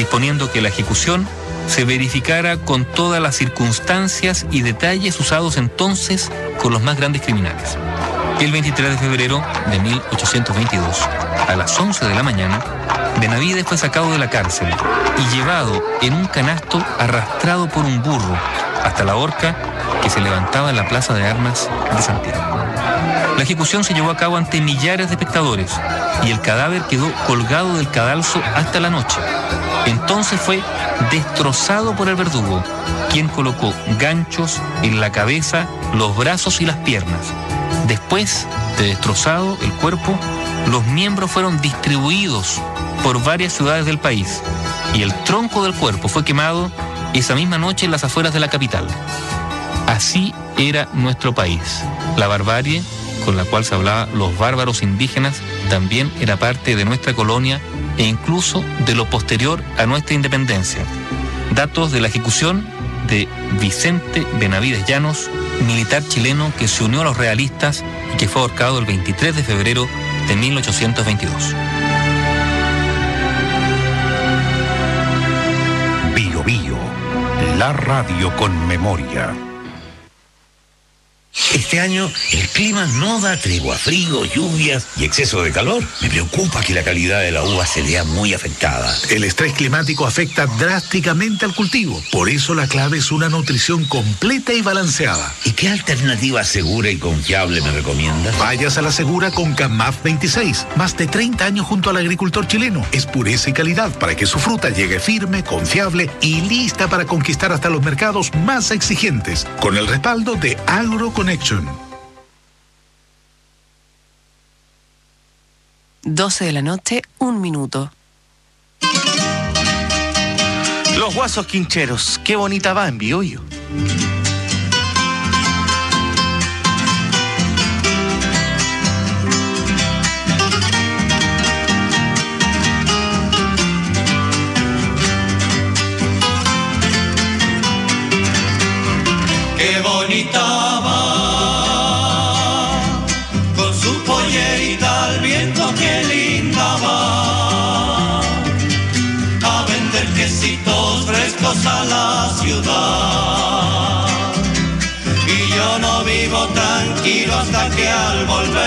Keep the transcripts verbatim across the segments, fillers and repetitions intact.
disponiendo que la ejecución se verificara con todas las circunstancias y detalles usados entonces con los más grandes criminales. El veintitrés de febrero de mil ochocientos veintidós, a las once de la mañana, Benavides fue sacado de la cárcel y llevado en un canasto arrastrado por un burro hasta la horca que se levantaba en la Plaza de Armas de Santiago. La ejecución se llevó a cabo ante millares de espectadores y el cadáver quedó colgado del cadalso hasta la noche. Entonces fue destrozado por el verdugo, quien colocó ganchos en la cabeza, los brazos y las piernas. Después de destrozado el cuerpo, los miembros fueron distribuidos por varias ciudades del país y el tronco del cuerpo fue quemado esa misma noche en las afueras de la capital. Así era nuestro país. La barbarie con la cual se hablaba los bárbaros indígenas también era parte de nuestra colonia e incluso de lo posterior a nuestra independencia. Datos de la ejecución de Vicente Benavides Llanos, militar chileno que se unió a los realistas y que fue ahorcado el veintitrés de febrero de mil ochocientos veintidós. Bio Bio, la radio con memoria. Este año el clima no da tregua, frío, lluvias y exceso de calor. Me preocupa que la calidad de la uva se vea muy afectada. El estrés climático afecta drásticamente al cultivo. Por eso la clave es una nutrición completa y balanceada. ¿Y qué alternativa segura y confiable me recomiendas? Vayas a la segura con Camaf veintiséis. Más de treinta años junto al agricultor chileno. Es pureza y calidad para que su fruta llegue firme, confiable y lista para conquistar hasta los mercados más exigentes. Con el respaldo de AgroConnection. doce de la noche, un minuto. Los Guasos Quincheros, qué bonita va en Bio Bio. Qué bonita va, con su pollerita al viento, qué linda va, a vender quesitos frescos a la ciudad. Y yo no vivo tranquilo hasta que al volver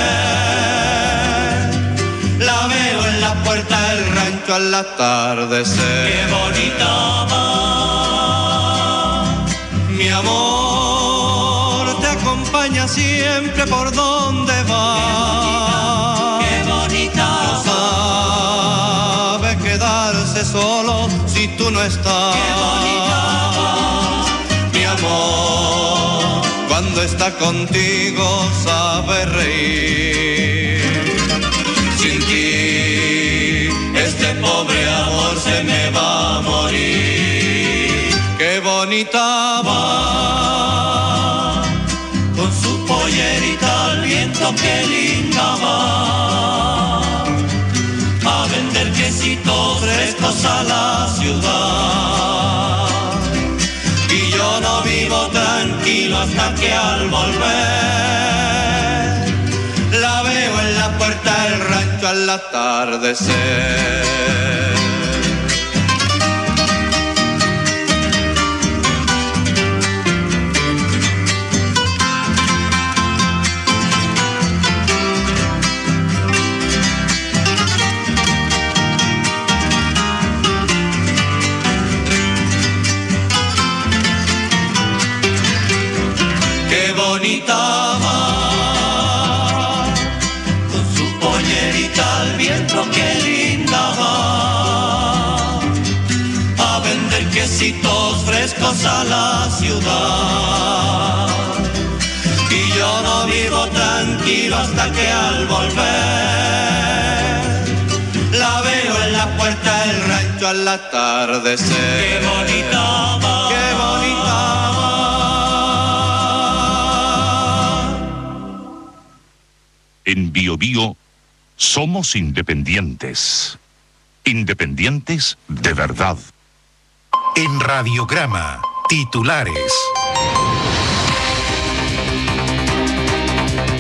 la veo en la puerta del rancho al atardecer. Qué bonita va, mi amor, te acompaña siempre por donde va. Qué bonita, no sabe quedarse solo si tú no estás. Qué bonita va, mi amor, cuando está contigo sabe reír. Sin ti este pobre amor se me va a morir. Qué bonita va, con su pollerita al viento, qué linda va, a vender quesitos frescos a la ciudad. Y yo no vivo tranquilo hasta que al volver la veo en la puerta del rancho al atardecer. Bonita va, con su pollerita al viento, qué linda va, a vender quesitos frescos a la ciudad. Y yo no vivo tranquilo hasta que al volver la veo en la puerta del rancho al atardecer. Qué bonita va, qué bonita va. En Bio Bio somos independientes. Independientes de verdad. En Radiograma, titulares.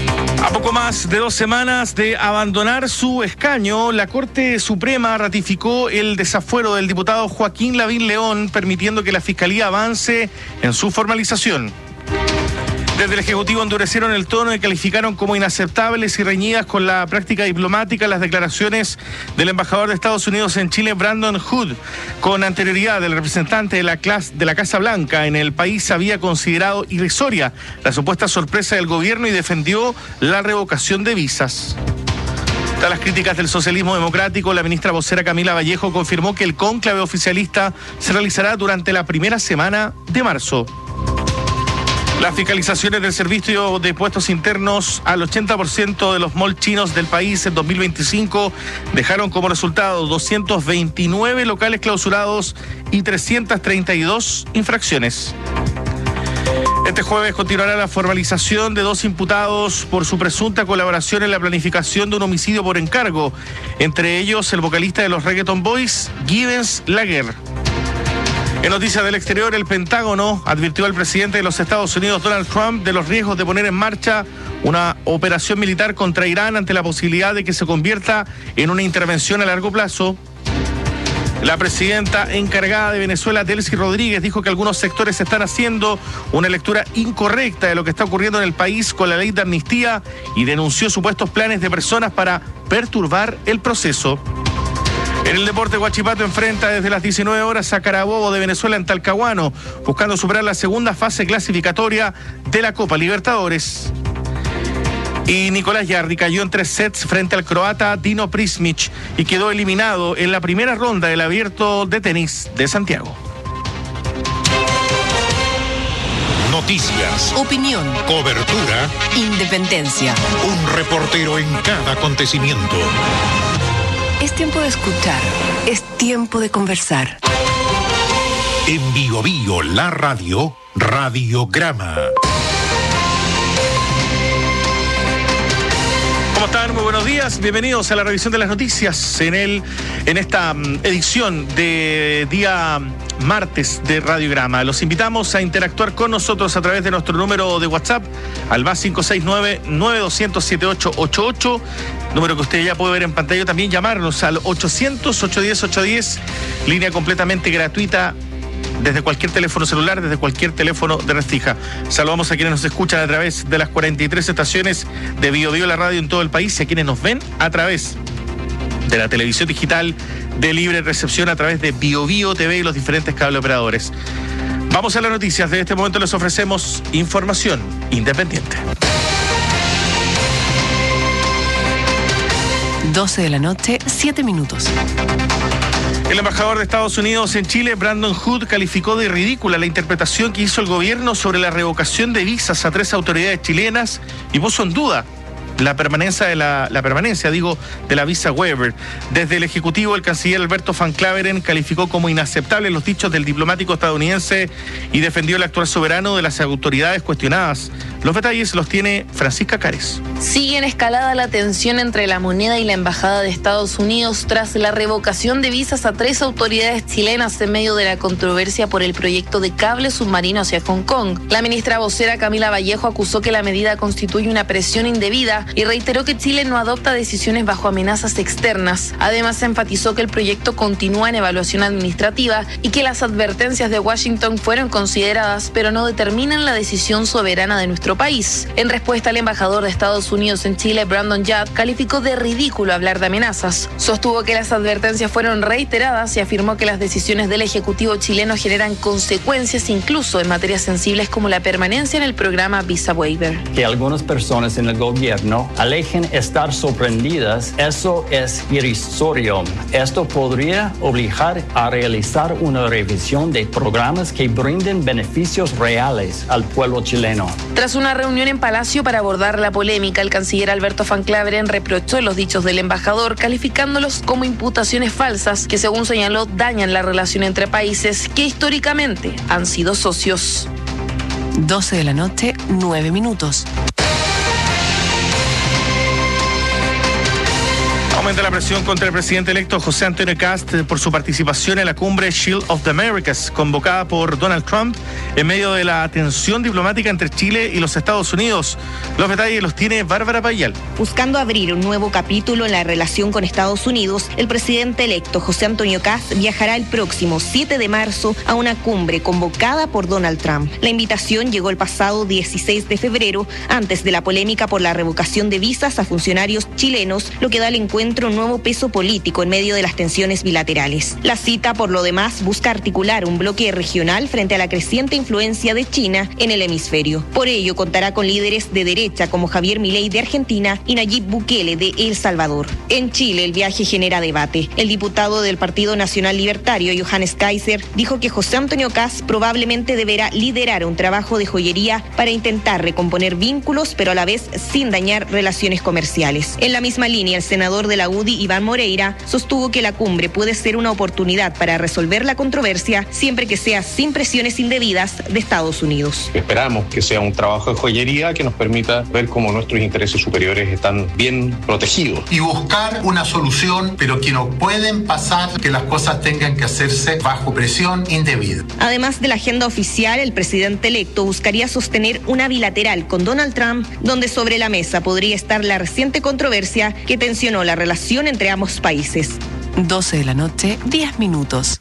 A poco más de dos semanas de abandonar su escaño, la Corte Suprema ratificó el desafuero del diputado Joaquín Lavín León, permitiendo que la Fiscalía avance en su formalización. Desde el Ejecutivo endurecieron el tono y calificaron como inaceptables y reñidas con la práctica diplomática las declaraciones del embajador de Estados Unidos en Chile, Brandon Hood. Con anterioridad, el representante de la, clase, de la Casa Blanca en el país había considerado irrisoria la supuesta sorpresa del gobierno y defendió la revocación de visas. Tras las críticas del socialismo democrático, la ministra vocera Camila Vallejo confirmó que el cónclave oficialista se realizará durante la primera semana de marzo. Las fiscalizaciones del servicio de puestos internos al ochenta por ciento de los malls chinos del país en dos mil veinticinco dejaron como resultado doscientos veintinueve locales clausurados y trescientas treinta y dos infracciones. Este jueves continuará la formalización de dos imputados por su presunta colaboración en la planificación de un homicidio por encargo, entre ellos el vocalista de los Reggaeton Boys, Gibbons Laguerre. En noticias del exterior, el Pentágono advirtió al presidente de los Estados Unidos, Donald Trump, de los riesgos de poner en marcha una operación militar contra Irán ante la posibilidad de que se convierta en una intervención a largo plazo. La presidenta encargada de Venezuela, Delcy Rodríguez, dijo que algunos sectores están haciendo una lectura incorrecta de lo que está ocurriendo en el país con la ley de amnistía y denunció supuestos planes de personas para perturbar el proceso. En el deporte, Huachipato enfrenta desde las diecinueve horas a Carabobo de Venezuela en Talcahuano, buscando superar la segunda fase clasificatoria de la Copa Libertadores. Y Nicolás Yardi cayó en tres sets frente al croata Dino Prismic y quedó eliminado en la primera ronda del Abierto de Tenis de Santiago. Noticias, Opinión, cobertura, independencia. un reportero en cada acontecimiento. Es tiempo de escuchar, es tiempo de conversar. En Bio Bio, la radio, Radiograma. ¿Cómo están? Muy buenos días. Bienvenidos a la revisión de las noticias en el en esta um, edición de día martes de Radiograma. Los invitamos a interactuar con nosotros a través de nuestro número de WhatsApp al más cinco seis nueve, nueve dos cero cero, siete ocho ocho ocho, número que usted ya puede ver en pantalla. También llamarnos al ochocientos, ochocientos diez, ochocientos diez, línea completamente gratuita desde cualquier teléfono celular, desde cualquier teléfono de red fija. Saludamos a quienes nos escuchan a través de las cuarenta y tres estaciones de Bio Bio, la radio en todo el país, y a quienes nos ven a través de la televisión digital de libre recepción a través de Bio Bio T V y los diferentes cable operadores. Vamos a las noticias. De este momento les ofrecemos información independiente. doce de la noche, siete minutos. El embajador de Estados Unidos en Chile, Brandon Hood, calificó de ridícula la interpretación que hizo el gobierno sobre la revocación de visas a tres autoridades chilenas y puso en duda la permanencia de la, la permanencia, digo, de la visa waiver. Desde el Ejecutivo, el canciller Alberto Van Claveren calificó como inaceptables los dichos del diplomático estadounidense y defendió el actuar soberano de las autoridades cuestionadas. Los detalles los tiene Francisca Cares. Sigue en escalada la tensión entre la moneda y la embajada de Estados Unidos tras la revocación de visas a tres autoridades chilenas en medio de la controversia por el proyecto de cable submarino hacia Hong Kong. La ministra vocera Camila Vallejo acusó que la medida constituye una presión indebida y reiteró que Chile no adopta decisiones bajo amenazas externas. Además, enfatizó que el proyecto continúa en evaluación administrativa y que las advertencias de Washington fueron consideradas, pero no determinan la decisión soberana de nuestro país. En respuesta, el embajador de Estados Unidos en Chile, Brandon Judd, calificó de ridículo hablar de amenazas. Sostuvo que las advertencias fueron reiteradas y afirmó que las decisiones del Ejecutivo chileno generan consecuencias incluso en materias sensibles como la permanencia en el programa Visa Waiver. Que algunas personas en el gobierno alejen estar sorprendidas, eso es irrisorio. Esto podría obligar a realizar una revisión de programas que brinden beneficios reales al pueblo chileno. Tras una reunión en Palacio para abordar la polémica, el canciller Alberto Van Claveren reprochó los dichos del embajador, calificándolos como imputaciones falsas que, según señaló, dañan la relación entre países que históricamente han sido socios. doce de la noche, nueve minutos. Aumenta la presión contra el presidente electo José Antonio Kast por su participación en la cumbre Shield of the Americas, convocada por Donald Trump en medio de la tensión diplomática entre Chile y los Estados Unidos. Los detalles los tiene Bárbara Payal. Buscando abrir un nuevo capítulo en la relación con Estados Unidos, el presidente electo José Antonio Kast viajará el próximo siete de marzo a una cumbre convocada por Donald Trump. La invitación llegó el pasado dieciséis de febrero, antes de la polémica por la revocación de visas a funcionarios chilenos, lo que da al encuentro un nuevo peso político en medio de las tensiones bilaterales. La cita, por lo demás, busca articular un bloque regional frente a la creciente influencia de China en el hemisferio. Por ello, contará con líderes de derecha como Javier Milei de Argentina y Nayib Bukele de El Salvador. En Chile, el viaje genera debate. El diputado del Partido Nacional Libertario, Johannes Kaiser, dijo que José Antonio Kast probablemente deberá liderar un trabajo de joyería para intentar recomponer vínculos, pero a la vez sin dañar relaciones comerciales. En la misma línea, el senador de la U D I, Iván Moreira, sostuvo que la cumbre puede ser una oportunidad para resolver la controversia siempre que sea sin presiones indebidas de Estados Unidos. Esperamos que sea un trabajo de joyería que nos permita ver cómo nuestros intereses superiores están bien protegidos. Y buscar una solución, pero que no pueden pasar que las cosas tengan que hacerse bajo presión indebida. Además de la agenda oficial, el presidente electo buscaría sostener una bilateral con Donald Trump, donde sobre la mesa podría estar la reciente controversia que tensionó la relación entre ambos países. doce de la noche, diez minutos.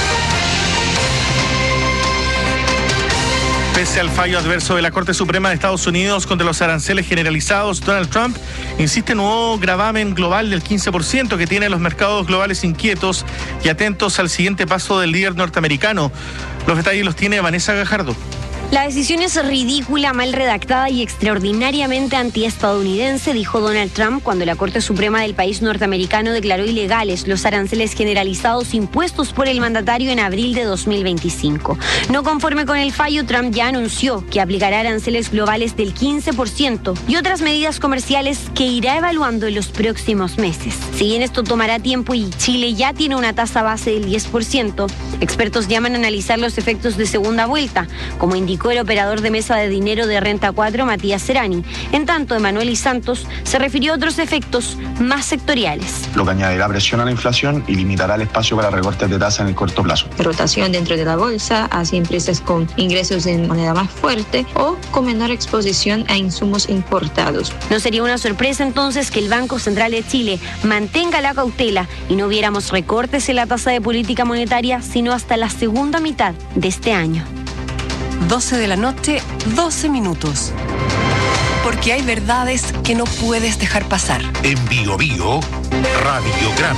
Pese al fallo adverso de la Corte Suprema de Estados Unidos contra los aranceles generalizados, Donald Trump insiste en un nuevo gravamen global del quince por ciento que tiene los mercados globales inquietos y atentos al siguiente paso del líder norteamericano. Los detalles los tiene Vanessa Gajardo. La decisión es ridícula, mal redactada y extraordinariamente antiestadounidense, dijo Donald Trump cuando la Corte Suprema del país norteamericano declaró ilegales los aranceles generalizados impuestos por el mandatario en abril de dos mil veinticinco. No conforme con el fallo, Trump ya anunció que aplicará aranceles globales del quince por ciento y otras medidas comerciales que irá evaluando en los próximos meses. Si bien esto tomará tiempo y Chile ya tiene una tasa base del diez por ciento, expertos llaman a analizar los efectos de segunda vuelta, como indicó el operador de mesa de dinero de Renta cuatro, Matías Serani. En tanto, Emanuel y Santos se refirió a otros efectos más sectoriales. Lo que añadirá presión a la inflación y limitará el espacio para recortes de tasa en el corto plazo. Rotación dentro de la bolsa hacia empresas con ingresos en moneda más fuerte o con menor exposición a insumos importados. No sería una sorpresa entonces que el Banco Central de Chile mantenga la cautela y no viéramos recortes en la tasa de política monetaria sino hasta la segunda mitad de este año. doce de la noche, doce minutos. Porque hay verdades que no puedes dejar pasar. En Bio Bio, Radiograma.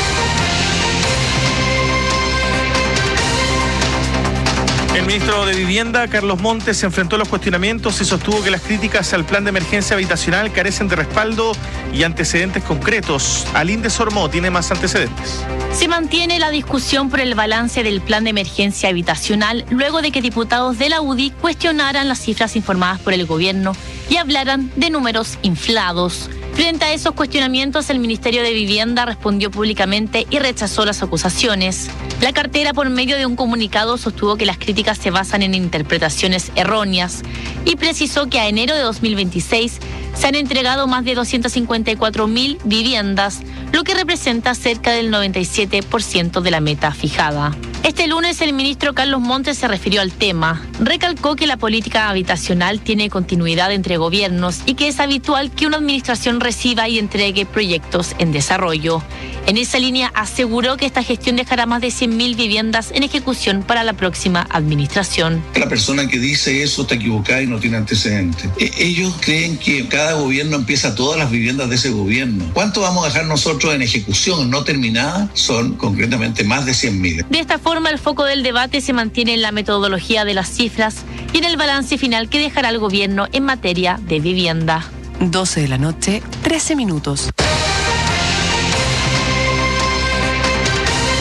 El ministro de Vivienda, Carlos Montes, se enfrentó a los cuestionamientos y sostuvo que las críticas al plan de emergencia habitacional carecen de respaldo y antecedentes concretos. Aline Desormeaux tiene más antecedentes. Se mantiene la discusión por el balance del plan de emergencia habitacional luego de que diputados de la U D I cuestionaran las cifras informadas por el gobierno y hablaran de números inflados. Frente a esos cuestionamientos, el Ministerio de Vivienda respondió públicamente y rechazó las acusaciones. La cartera, por medio de un comunicado, sostuvo que las críticas se basan en interpretaciones erróneas y precisó que a enero de dos mil veintiséis se han entregado más de doscientas cincuenta y cuatro mil viviendas, lo que representa cerca del noventa y siete por ciento de la meta fijada. Este lunes el ministro Carlos Montes se refirió al tema. Recalcó que la política habitacional tiene continuidad entre gobiernos y que es habitual que una administración reciba y entregue proyectos en desarrollo. En esa línea aseguró que esta gestión dejará más de cien mil viviendas en ejecución para la próxima administración. La persona que dice eso está equivocada y no tiene antecedentes. Ellos creen que cada gobierno empieza todas las viviendas de ese gobierno. ¿Cuánto vamos a dejar nosotros en ejecución no terminada? Son concretamente más de cien mil. De esta forma, el foco del debate se mantiene en la metodología de las cifras y en el balance final que dejará el gobierno en materia de vivienda. doce de la noche, trece minutos.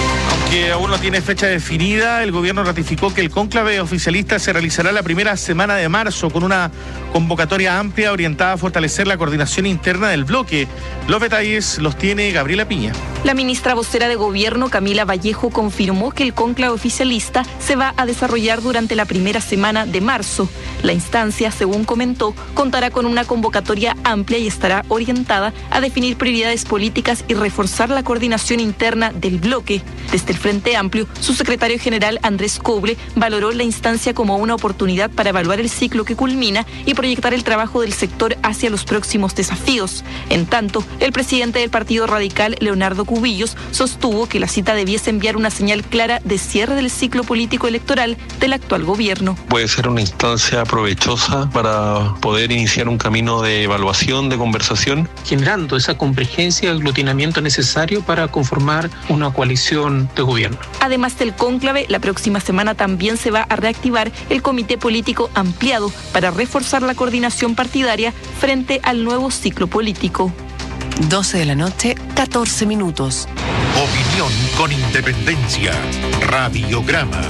Aunque aún no tiene fecha definida, el gobierno ratificó que el cónclave oficialista se realizará la primera semana de marzo con una convocatoria amplia orientada a fortalecer la coordinación interna del bloque. Los detalles los tiene Gabriela Piña. La ministra vocera de Gobierno, Camila Vallejo, confirmó que el cónclave oficialista se va a desarrollar durante la primera semana de marzo. La instancia, según comentó, contará con una convocatoria amplia y estará orientada a definir prioridades políticas y reforzar la coordinación interna del bloque. Desde el Frente Amplio, su secretario general Andrés Coble valoró la instancia como una oportunidad para evaluar el ciclo que culmina y proyectar el trabajo del sector hacia los próximos desafíos. En tanto, el presidente del Partido Radical, Leonardo Cubillos, sostuvo que la cita debiese enviar una señal clara de cierre del ciclo político electoral del actual gobierno. Puede ser una instancia provechosa para poder iniciar un camino de evaluación, de conversación, generando esa convergencia y aglutinamiento necesario para conformar una coalición de gobierno. Además del cónclave, la próxima semana también se va a reactivar el comité político ampliado para reforzar la coordinación partidaria frente al nuevo ciclo político. doce de la noche, catorce minutos. Opinión con independencia. Radiograma.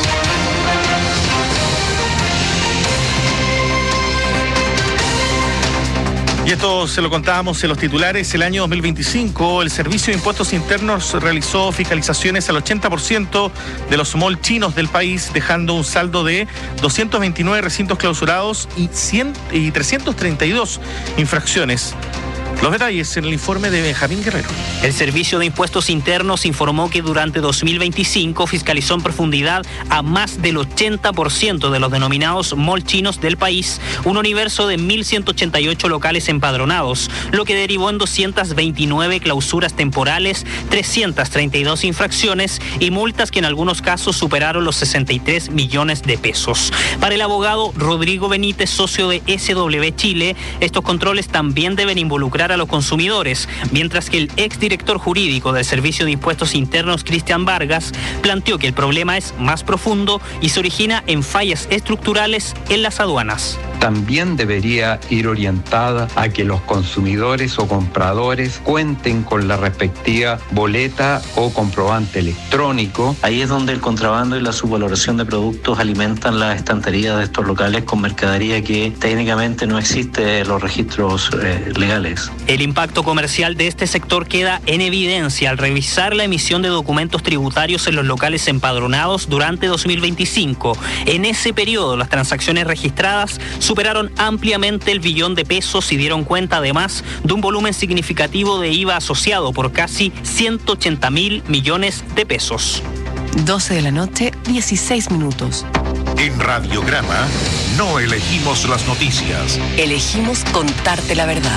Y esto se lo contábamos en los titulares. El año dos mil veinticinco, el Servicio de Impuestos Internos realizó fiscalizaciones al ochenta por ciento de los malls chinos del país, dejando un saldo de doscientos veintinueve recintos clausurados y, cien, y trescientas treinta y dos infracciones. Los detalles en el informe de Benjamín Guerrero. El Servicio de Impuestos Internos informó que durante dos mil veinticinco fiscalizó en profundidad a más del ochenta por ciento de los denominados malls chinos del país, un universo de mil ciento ochenta y ocho locales empadronados, lo que derivó en doscientas veintinueve clausuras temporales, trescientas treinta y dos infracciones y multas que en algunos casos superaron los sesenta y tres millones de pesos. Para el abogado Rodrigo Benítez, socio de S W Chile, estos controles también deben involucrar a los consumidores, mientras que el exdirector jurídico del Servicio de Impuestos Internos, Cristian Vargas, planteó que el problema es más profundo y se origina en fallas estructurales en las aduanas. También debería ir orientada a que los consumidores o compradores cuenten con la respectiva boleta o comprobante electrónico. Ahí es donde el contrabando y la subvaloración de productos alimentan las estanterías de estos locales con mercadería que técnicamente no existe en los registros eh, legales. El impacto comercial de este sector queda en evidencia al revisar la emisión de documentos tributarios en los locales empadronados durante dos mil veinticinco. En ese periodo, las transacciones registradas superaron ampliamente el billón de pesos y dieron cuenta además de un volumen significativo de I V A asociado por casi ciento ochenta mil millones de pesos. doce de la noche, dieciséis minutos. En Radiograma no elegimos las noticias. Elegimos contarte la verdad.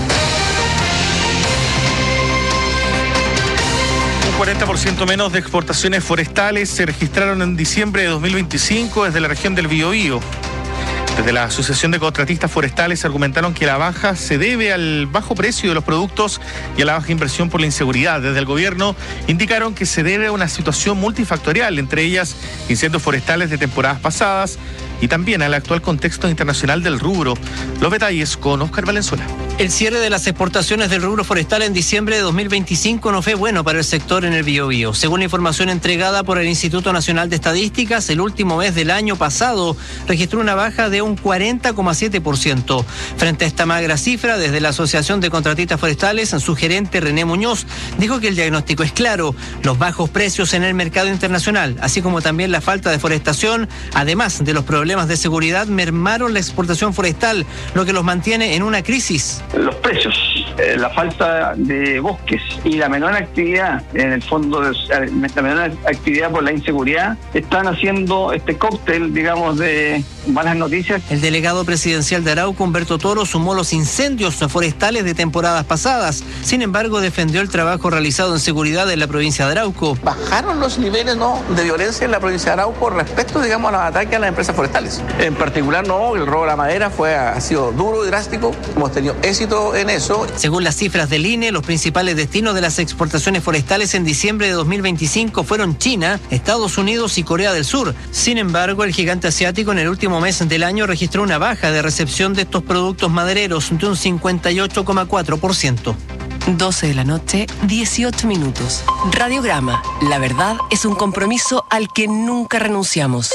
Un cuarenta por ciento menos de exportaciones forestales se registraron en diciembre de dos mil veinticinco desde la región del Biobío. Desde la Asociación de Contratistas Forestales argumentaron que la baja se debe al bajo precio de los productos y a la baja inversión por la inseguridad. Desde el gobierno indicaron que se debe a una situación multifactorial, entre ellas incendios forestales de temporadas pasadas y también al actual contexto internacional del rubro. Los detalles con Óscar Valenzuela. El cierre de las exportaciones del rubro forestal en diciembre de dos mil veinticinco no fue bueno para el sector en el Biobío. Según la información entregada por el Instituto Nacional de Estadísticas, el último mes del año pasado registró una baja de un cuarenta coma siete por ciento. Frente a esta magra cifra, desde la Asociación de Contratistas Forestales, su gerente René Muñoz dijo que el diagnóstico es claro: los bajos precios en el mercado internacional, así como también la falta de forestación, además de los problemas de seguridad, mermaron la exportación forestal, lo que los mantiene en una crisis. Los precios, eh, la falta de bosques y la menor actividad, en el fondo, de, la menor actividad por la inseguridad, están haciendo este cóctel, digamos, de malas noticias. El delegado presidencial de Arauco, Humberto Toro, sumó los incendios forestales de temporadas pasadas. Sin embargo, defendió el trabajo realizado en seguridad en la provincia de Arauco. Bajaron los niveles ¿no? de violencia en la provincia de Arauco respecto, digamos, a los ataques a las empresas forestales. En particular, no, el robo de la madera fue, ha sido duro y drástico. Hemos tenido éxito en eso. Según las cifras del I N E, los principales destinos de las exportaciones forestales en diciembre de dos mil veinticinco fueron China, Estados Unidos y Corea del Sur. Sin embargo, el gigante asiático en el último mes del año registró una baja de recepción de estos productos madereros de un cincuenta y ocho coma cuatro por ciento. doce de la noche, dieciocho minutos. Radiograma. La verdad es un compromiso al que nunca renunciamos.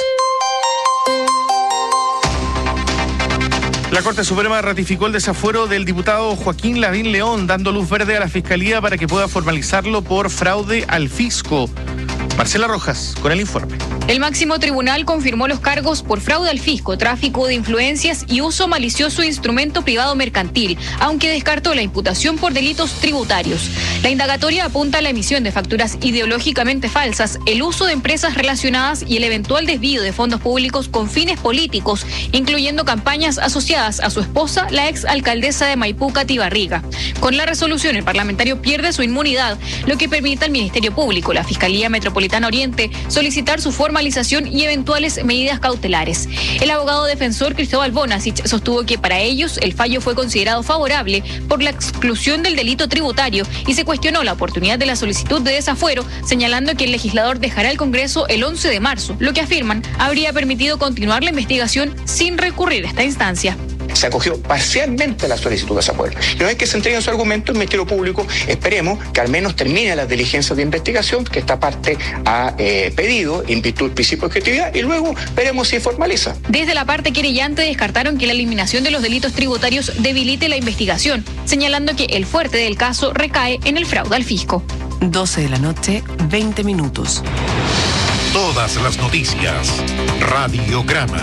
La Corte Suprema ratificó el desafuero del diputado Joaquín Lavín León, dando luz verde a la Fiscalía para que pueda formalizarlo por fraude al fisco. Marcela Rojas, con el informe. El máximo tribunal confirmó los cargos por fraude al fisco, tráfico de influencias y uso malicioso de instrumento privado mercantil, aunque descartó la imputación por delitos tributarios. La indagatoria apunta a la emisión de facturas ideológicamente falsas, el uso de empresas relacionadas y el eventual desvío de fondos públicos con fines políticos, incluyendo campañas asociadas a su esposa, la ex alcaldesa de Maipú, Katy Barriga. Con la resolución, el parlamentario pierde su inmunidad, lo que permite al Ministerio Público, la Fiscalía Metropolitana Oriente, solicitar su formalización y eventuales medidas cautelares. El abogado defensor Cristóbal Bonasich sostuvo que para ellos el fallo fue considerado favorable por la exclusión del delito tributario y se cuestionó la oportunidad de la solicitud de desafuero, señalando que el legislador dejará el Congreso el once de marzo, lo que afirman habría permitido continuar la investigación sin recurrir a esta instancia. Se acogió parcialmente a la solicitud de desafuero. Y una vez que se entreguen sus argumentos, el Ministerio Público esperemos que al menos termine las diligencias de investigación que esta parte ha eh, pedido en virtud del principio de objetividad y luego veremos si formaliza. Desde la parte querellante descartaron que la eliminación de los delitos tributarios debilite la investigación, señalando que el fuerte del caso recae en el fraude al fisco. doce de la noche, veinte minutos. Todas las noticias. Radiograma.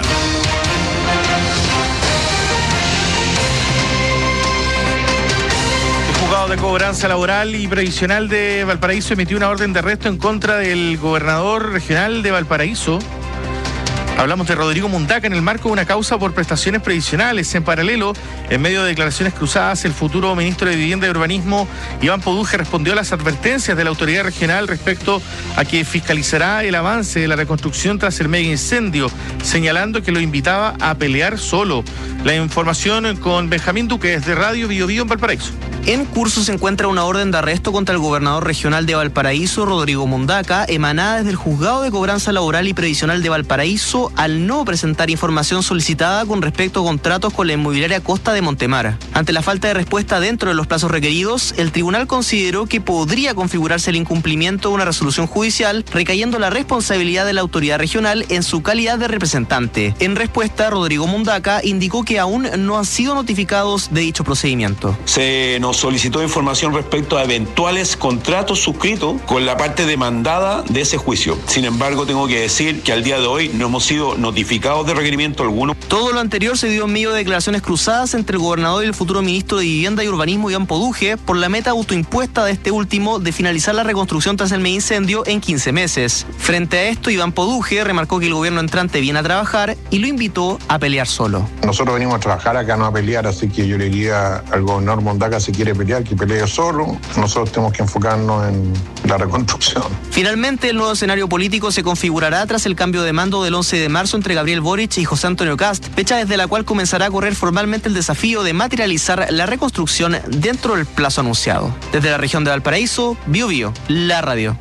El juzgado de cobranza laboral y previsional de Valparaíso emitió una orden de arresto en contra del gobernador regional de Valparaíso. Hablamos de Rodrigo Mundaca en el marco de una causa por prestaciones previsionales. En paralelo, en medio de declaraciones cruzadas, el futuro ministro de Vivienda y Urbanismo, Iván Poduje, respondió a las advertencias de la autoridad regional respecto a que fiscalizará el avance de la reconstrucción tras el mega incendio, señalando que lo invitaba a pelear solo. La información con Benjamín Duque desde Radio Bio Bio en Valparaíso. En curso se encuentra una orden de arresto contra el gobernador regional de Valparaíso, Rodrigo Mundaca, emanada desde el Juzgado de Cobranza Laboral y Previsional de Valparaíso al no presentar información solicitada con respecto a contratos con la inmobiliaria Costa de Montemar. Ante la falta de respuesta dentro de los plazos requeridos, el tribunal consideró que podría configurarse el incumplimiento de una resolución judicial, recayendo la responsabilidad de la autoridad regional en su calidad de representante. En respuesta, Rodrigo Mundaca indicó que aún no han sido notificados de dicho procedimiento. Se nos solicitó información respecto a eventuales contratos suscritos con la parte demandada de ese juicio. Sin embargo, tengo que decir que al día de hoy no hemos sido notificados de requerimiento alguno. Todo lo anterior se dio en medio de declaraciones cruzadas entre el gobernador y el futuro ministro de Vivienda y Urbanismo, Iván Poduje, por la meta autoimpuesta de este último de finalizar la reconstrucción tras el mega incendio en quince meses. Frente a esto, Iván Poduje remarcó que el gobierno entrante viene a trabajar y lo invitó a pelear solo. Nosotros venimos a trabajar acá, no a pelear, así que yo le diría al gobernador Mundaca, si quiere pelear, que pelee solo. Nosotros tenemos que enfocarnos en la reconstrucción. Finalmente, el nuevo escenario político se configurará tras el cambio de mando del once de marzo entre Gabriel Boric y José Antonio Kast, fecha desde la cual comenzará a correr formalmente el desafío de materializar la reconstrucción dentro del plazo anunciado. Desde la región de Valparaíso, Bio Bio, la radio.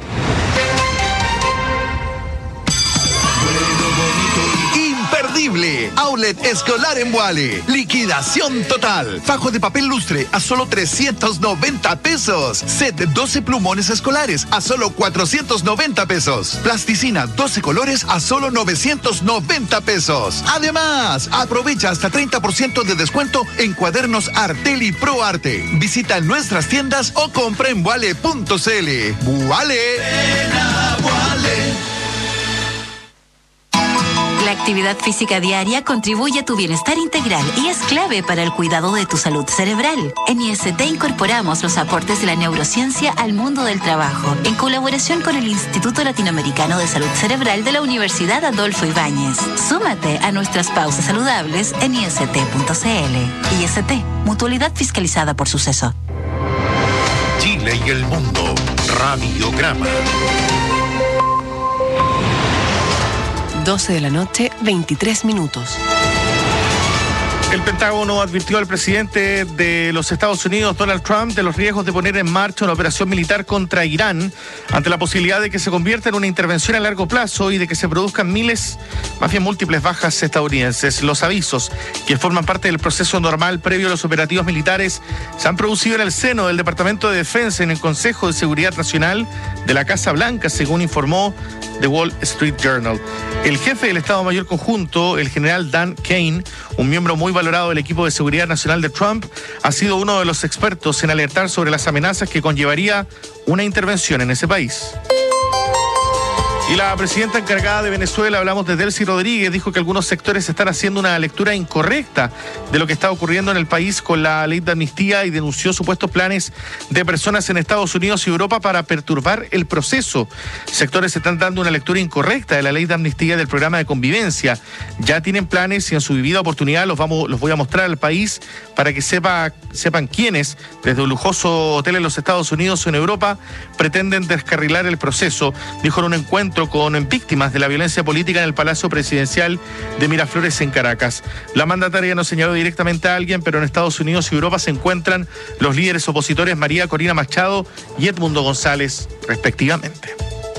Outlet Escolar en Boale. Liquidación total. Fajo de papel lustre a solo trescientos noventa pesos. Set de doce plumones escolares a solo cuatrocientos noventa pesos. Plasticina doce colores a solo novecientos noventa pesos. Además, aprovecha hasta treinta por ciento de descuento en cuadernos Arteli Pro Arte. Visita nuestras tiendas o compra en boale punto cl. Boale. Ven a Boale. La actividad física diaria contribuye a tu bienestar integral y es clave para el cuidado de tu salud cerebral. En I S T incorporamos los aportes de la neurociencia al mundo del trabajo, en colaboración con el Instituto Latinoamericano de Salud Cerebral de la Universidad Adolfo Ibáñez. Súmate a nuestras pausas saludables en I S T punto cl. I S T, mutualidad fiscalizada por Suceso. Chile y el mundo. Radiograma. doce de la noche, veintitrés minutos. El Pentágono advirtió al presidente de los Estados Unidos, Donald Trump, de los riesgos de poner en marcha una operación militar contra Irán ante la posibilidad de que se convierta en una intervención a largo plazo y de que se produzcan miles, más bien múltiples bajas estadounidenses. Los avisos, que forman parte del proceso normal previo a los operativos militares, se han producido en el seno del Departamento de Defensa en el Consejo de Seguridad Nacional de la Casa Blanca, según informó The Wall Street Journal. El jefe del Estado Mayor Conjunto, el general Dan Kane, un miembro muy valorado del equipo de seguridad nacional de Trump, ha sido uno de los expertos en alertar sobre las amenazas que conllevaría una intervención en ese país. Y la presidenta encargada de Venezuela, hablamos de Delcy Rodríguez, dijo que algunos sectores están haciendo una lectura incorrecta de lo que está ocurriendo en el país con la ley de amnistía y denunció supuestos planes de personas en Estados Unidos y Europa para perturbar el proceso. Sectores están dando una lectura incorrecta de la ley de amnistía y del programa de convivencia. Ya tienen planes y en su vivida oportunidad los, vamos, los voy a mostrar al país para que sepa, sepan quiénes, desde un lujoso hotel en los Estados Unidos o en Europa, pretenden descarrilar el proceso, dijo en un encuentro con víctimas de la violencia política en el Palacio Presidencial de Miraflores en Caracas. La mandataria no señaló directamente a alguien, pero en Estados Unidos y Europa se encuentran los líderes opositores María Corina Machado y Edmundo González, respectivamente.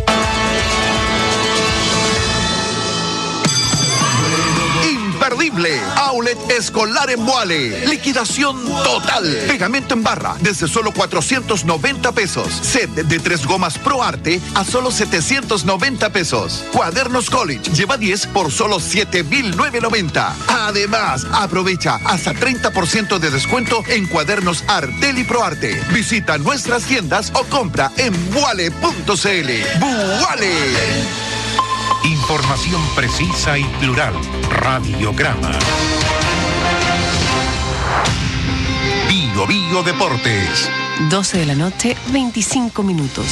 Imperdible. Outlet Escolar en Muale. Liquidación total. Pegamento en barra desde solo cuatrocientos noventa pesos. Set de tres gomas Pro Arte a solo setecientos noventa pesos. Cuadernos College lleva diez por solo siete mil novecientos noventa. Además, aprovecha hasta treinta por ciento de descuento en cuadernos Artel y Pro Arte. Visita nuestras tiendas o compra en muale punto cl. ¡Muale! Información precisa y plural. Radiograma. Bio Bio Deportes. doce de la noche, veinticinco minutos.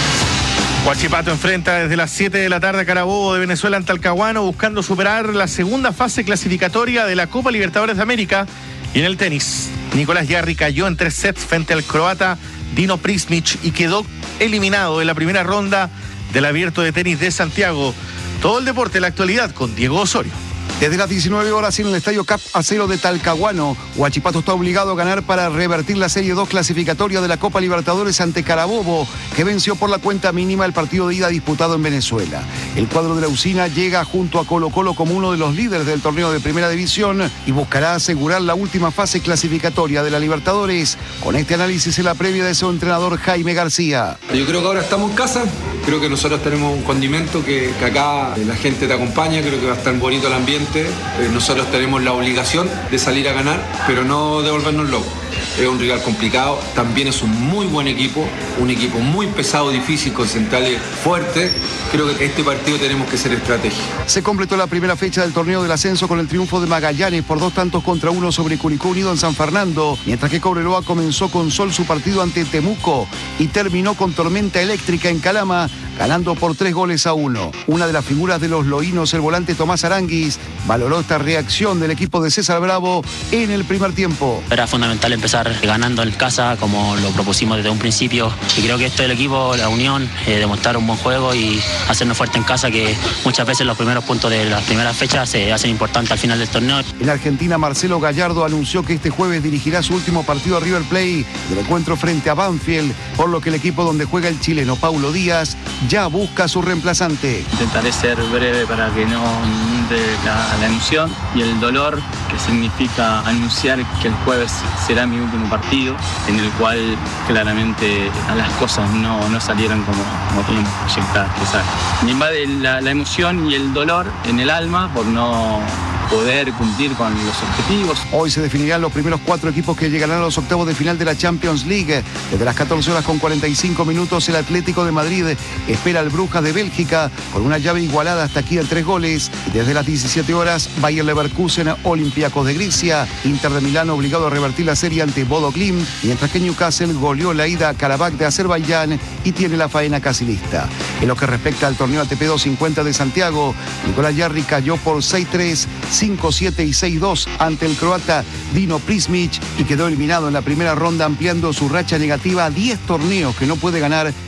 Huachipato enfrenta desde las siete de la tarde a Carabobo de Venezuela en Talcahuano, buscando superar la segunda fase clasificatoria de la Copa Libertadores de América. Y en el tenis, Nicolás Jarry cayó en tres sets frente al croata Dino Prismic y quedó eliminado en la primera ronda del Abierto de Tenis de Santiago. Todo el deporte, la actualidad con Diego Osorio. Desde las diecinueve horas en el Estadio Cap Acero de Talcahuano, Huachipato está obligado a ganar para revertir la Serie dos clasificatoria de la Copa Libertadores ante Carabobo, que venció por la cuenta mínima el partido de ida disputado en Venezuela. El cuadro de la usina llega junto a Colo Colo como uno de los líderes del torneo de Primera División y buscará asegurar la última fase clasificatoria de la Libertadores. Con este análisis en la previa de su entrenador Jaime García. Yo creo que ahora estamos en casa, creo que nosotros tenemos un condimento que, que acá la gente te acompaña, creo que va a estar bonito el ambiente. Nosotros tenemos la obligación de salir a ganar, pero no de volvernos locos. Es un rival complicado, también es un muy buen equipo, un equipo muy pesado, difícil, con centrales fuertes. Creo que este partido tenemos que ser estrategia. Se completó la primera fecha del torneo del ascenso con el triunfo de Magallanes por dos tantos contra uno sobre Curicó Unido en San Fernando, mientras que Cobreloa comenzó con sol su partido ante Temuco y terminó con tormenta eléctrica en Calama, ganando por tres goles a uno. Una de las figuras de los loínos, el volante Tomás Aranguis, valoró esta reacción del equipo de César Bravo en el primer tiempo. Era fundamental empezar ganando en casa como lo propusimos desde un principio y creo que esto del equipo, la unión, eh, demostrar un buen juego y hacernos fuerte en casa, que muchas veces los primeros puntos de las primeras fechas se hacen importantes al final del torneo. En Argentina, Marcelo Gallardo anunció que este jueves dirigirá su último partido a River Plate del encuentro frente a Banfield, por lo que el equipo donde juega el chileno Paulo Díaz ya busca a su reemplazante. Intentaré ser breve para que no inunde la, la emoción y el dolor, que significa anunciar que el jueves será mi último partido, en el cual claramente las cosas no, no salieron como, como teníamos proyectadas. Me invade la, la emoción y el dolor en el alma por no poder cumplir con los objetivos. Hoy se definirán los primeros cuatro equipos que llegarán a los octavos de final de la Champions League. Desde las catorce horas con cuarenta y cinco minutos, el Atlético de Madrid espera al Brujas de Bélgica con una llave igualada hasta aquí en tres goles. Desde las diecisiete horas, Bayer Leverkusen, Olympiacos de Grecia, Inter de Milán obligado a revertir la serie ante Bodo Glimt, mientras que Newcastle goleó la ida a Karabakh de Azerbaiyán y tiene la faena casi lista. En lo que respecta al torneo A T P doscientos cincuenta de Santiago, Nicolás Jarry cayó por seis tres, cinco siete y seis dos ante el croata Dino Prismic y quedó eliminado en la primera ronda, ampliando su racha negativa a diez torneos que no puede ganar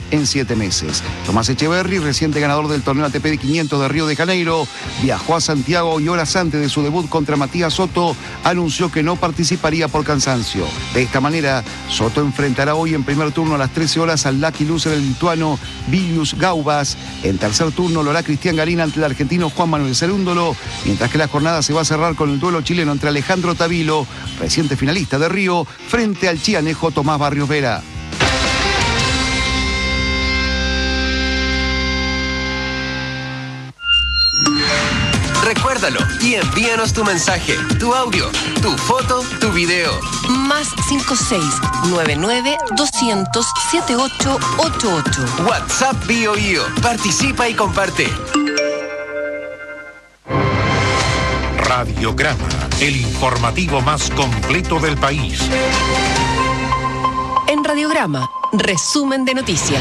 en siete meses. Tomás Echeverry, reciente ganador del torneo A T P de quinientos de Río de Janeiro, viajó a Santiago y horas antes de su debut contra Matías Soto anunció que no participaría por cansancio. De esta manera, Soto enfrentará hoy en primer turno a las trece horas al lucky loser el lituano Vilius Gaubas. En tercer turno lo hará Cristian Garín ante el argentino Juan Manuel Cerúndolo, mientras que la jornada se va a cerrar con el duelo chileno entre Alejandro Tavilo, reciente finalista de Río, frente al chianejo Tomás Barrios Vera. Recuérdalo y envíanos tu mensaje, tu audio, tu foto, tu video. Más cinco seis nueve nueve dos cero cero siete ocho ocho ocho. WhatsApp Bio Bio. Participa y comparte. Radiograma, el informativo más completo del país. En Radiograma, resumen de noticias.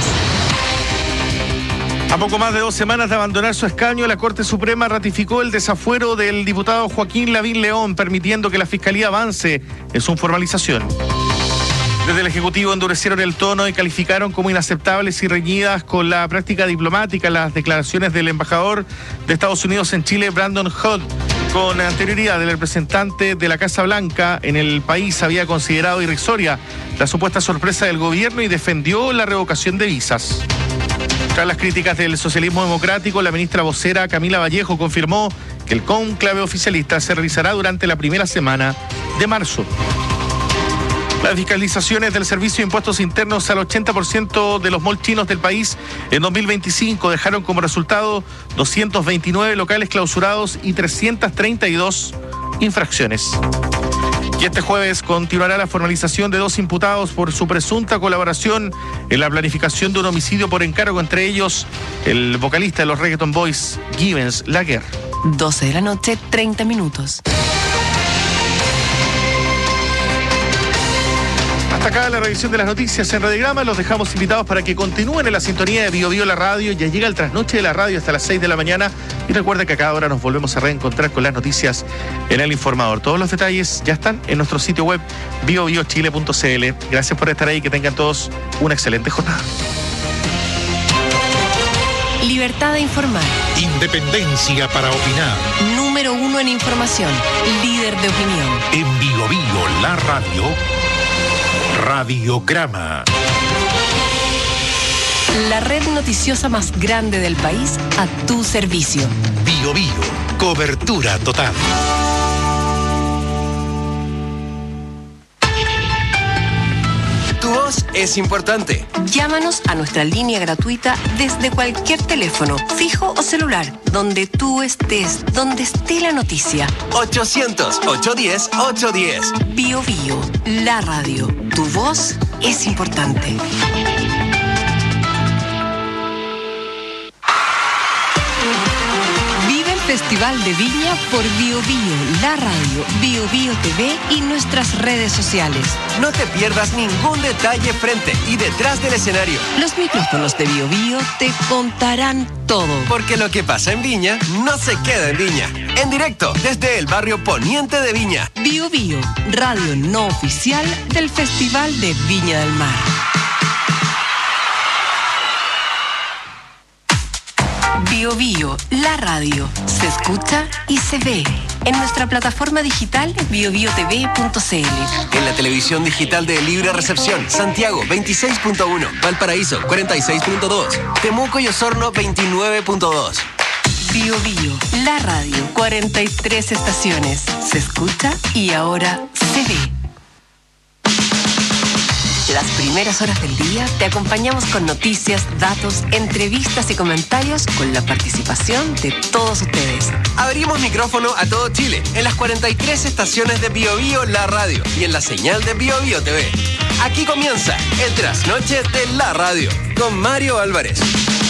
A poco más de dos semanas de abandonar su escaño, la Corte Suprema ratificó el desafuero del diputado Joaquín Lavín León, permitiendo que la Fiscalía avance en su formalización. Desde el Ejecutivo endurecieron el tono y calificaron como inaceptables y reñidas con la práctica diplomática las declaraciones del embajador de Estados Unidos en Chile, Brandon Hood. Con anterioridad, el representante de la Casa Blanca en el país había considerado irrisoria la supuesta sorpresa del gobierno y defendió la revocación de visas. Tras las críticas del socialismo democrático, la ministra vocera Camila Vallejo confirmó que el cónclave oficialista se realizará durante la primera semana de marzo. Las fiscalizaciones del Servicio de Impuestos Internos al ochenta por ciento de los malls chinos del país en dos mil veinticinco dejaron como resultado doscientos veintinueve locales clausurados y trescientas treinta y dos infracciones. Y este jueves continuará la formalización de dos imputados por su presunta colaboración en la planificación de un homicidio por encargo, entre ellos el vocalista de los Reggaeton Boys, Gibbons Laguerre. doce de la noche, treinta minutos. Hasta acá la revisión de las noticias en Radiograma. Los dejamos invitados para que continúen en la sintonía de Bio Bio la radio. Ya llega el trasnoche de la radio hasta las seis de la mañana. Y recuerda que a cada hora nos volvemos a reencontrar con las noticias en El Informador. Todos los detalles ya están en nuestro sitio web bio bio chile punto c l. Gracias por estar ahí. Que tengan todos una excelente jornada. Libertad de informar. Independencia para opinar. Número uno en información. Líder de opinión. En Bio Bio la radio. Radiograma. La red noticiosa más grande del país a tu servicio. Bio Bio, cobertura total. Tu voz es importante. Llámanos a nuestra línea gratuita desde cualquier teléfono, fijo o celular, donde tú estés, donde esté la noticia. ochocientos, ochocientos diez, ochocientos diez. Bio Bio, la radio. Tu voz es importante. Vive el Festival de Viña por Bio Bio, la radio, Bio Bio T V y nuestras redes sociales. No te pierdas ningún detalle frente y detrás del escenario. Los micrófonos de Bio Bio te contarán todo. Porque lo que pasa en Viña no se queda en Viña. En directo desde el barrio poniente de Viña. Bio Bio, radio no oficial del Festival de Viña del Mar. Bio Bio, la radio, se escucha y se ve. En nuestra plataforma digital bio bio t v punto c l. En la televisión digital de Libre Recepción, Santiago veintiséis punto uno, Valparaíso cuarenta y seis punto dos, Temuco y Osorno veintinueve punto dos. Bio Bio, la radio, cuarenta y tres estaciones. Se escucha y ahora se ve. Las primeras horas del día te acompañamos con noticias, datos, entrevistas y comentarios con la participación de todos ustedes. Abrimos micrófono a todo Chile en las cuarenta y tres estaciones de Bio Bio la radio y en la señal de Bio Bio T V. Aquí comienza el trasnoche de la radio con Mario Álvarez.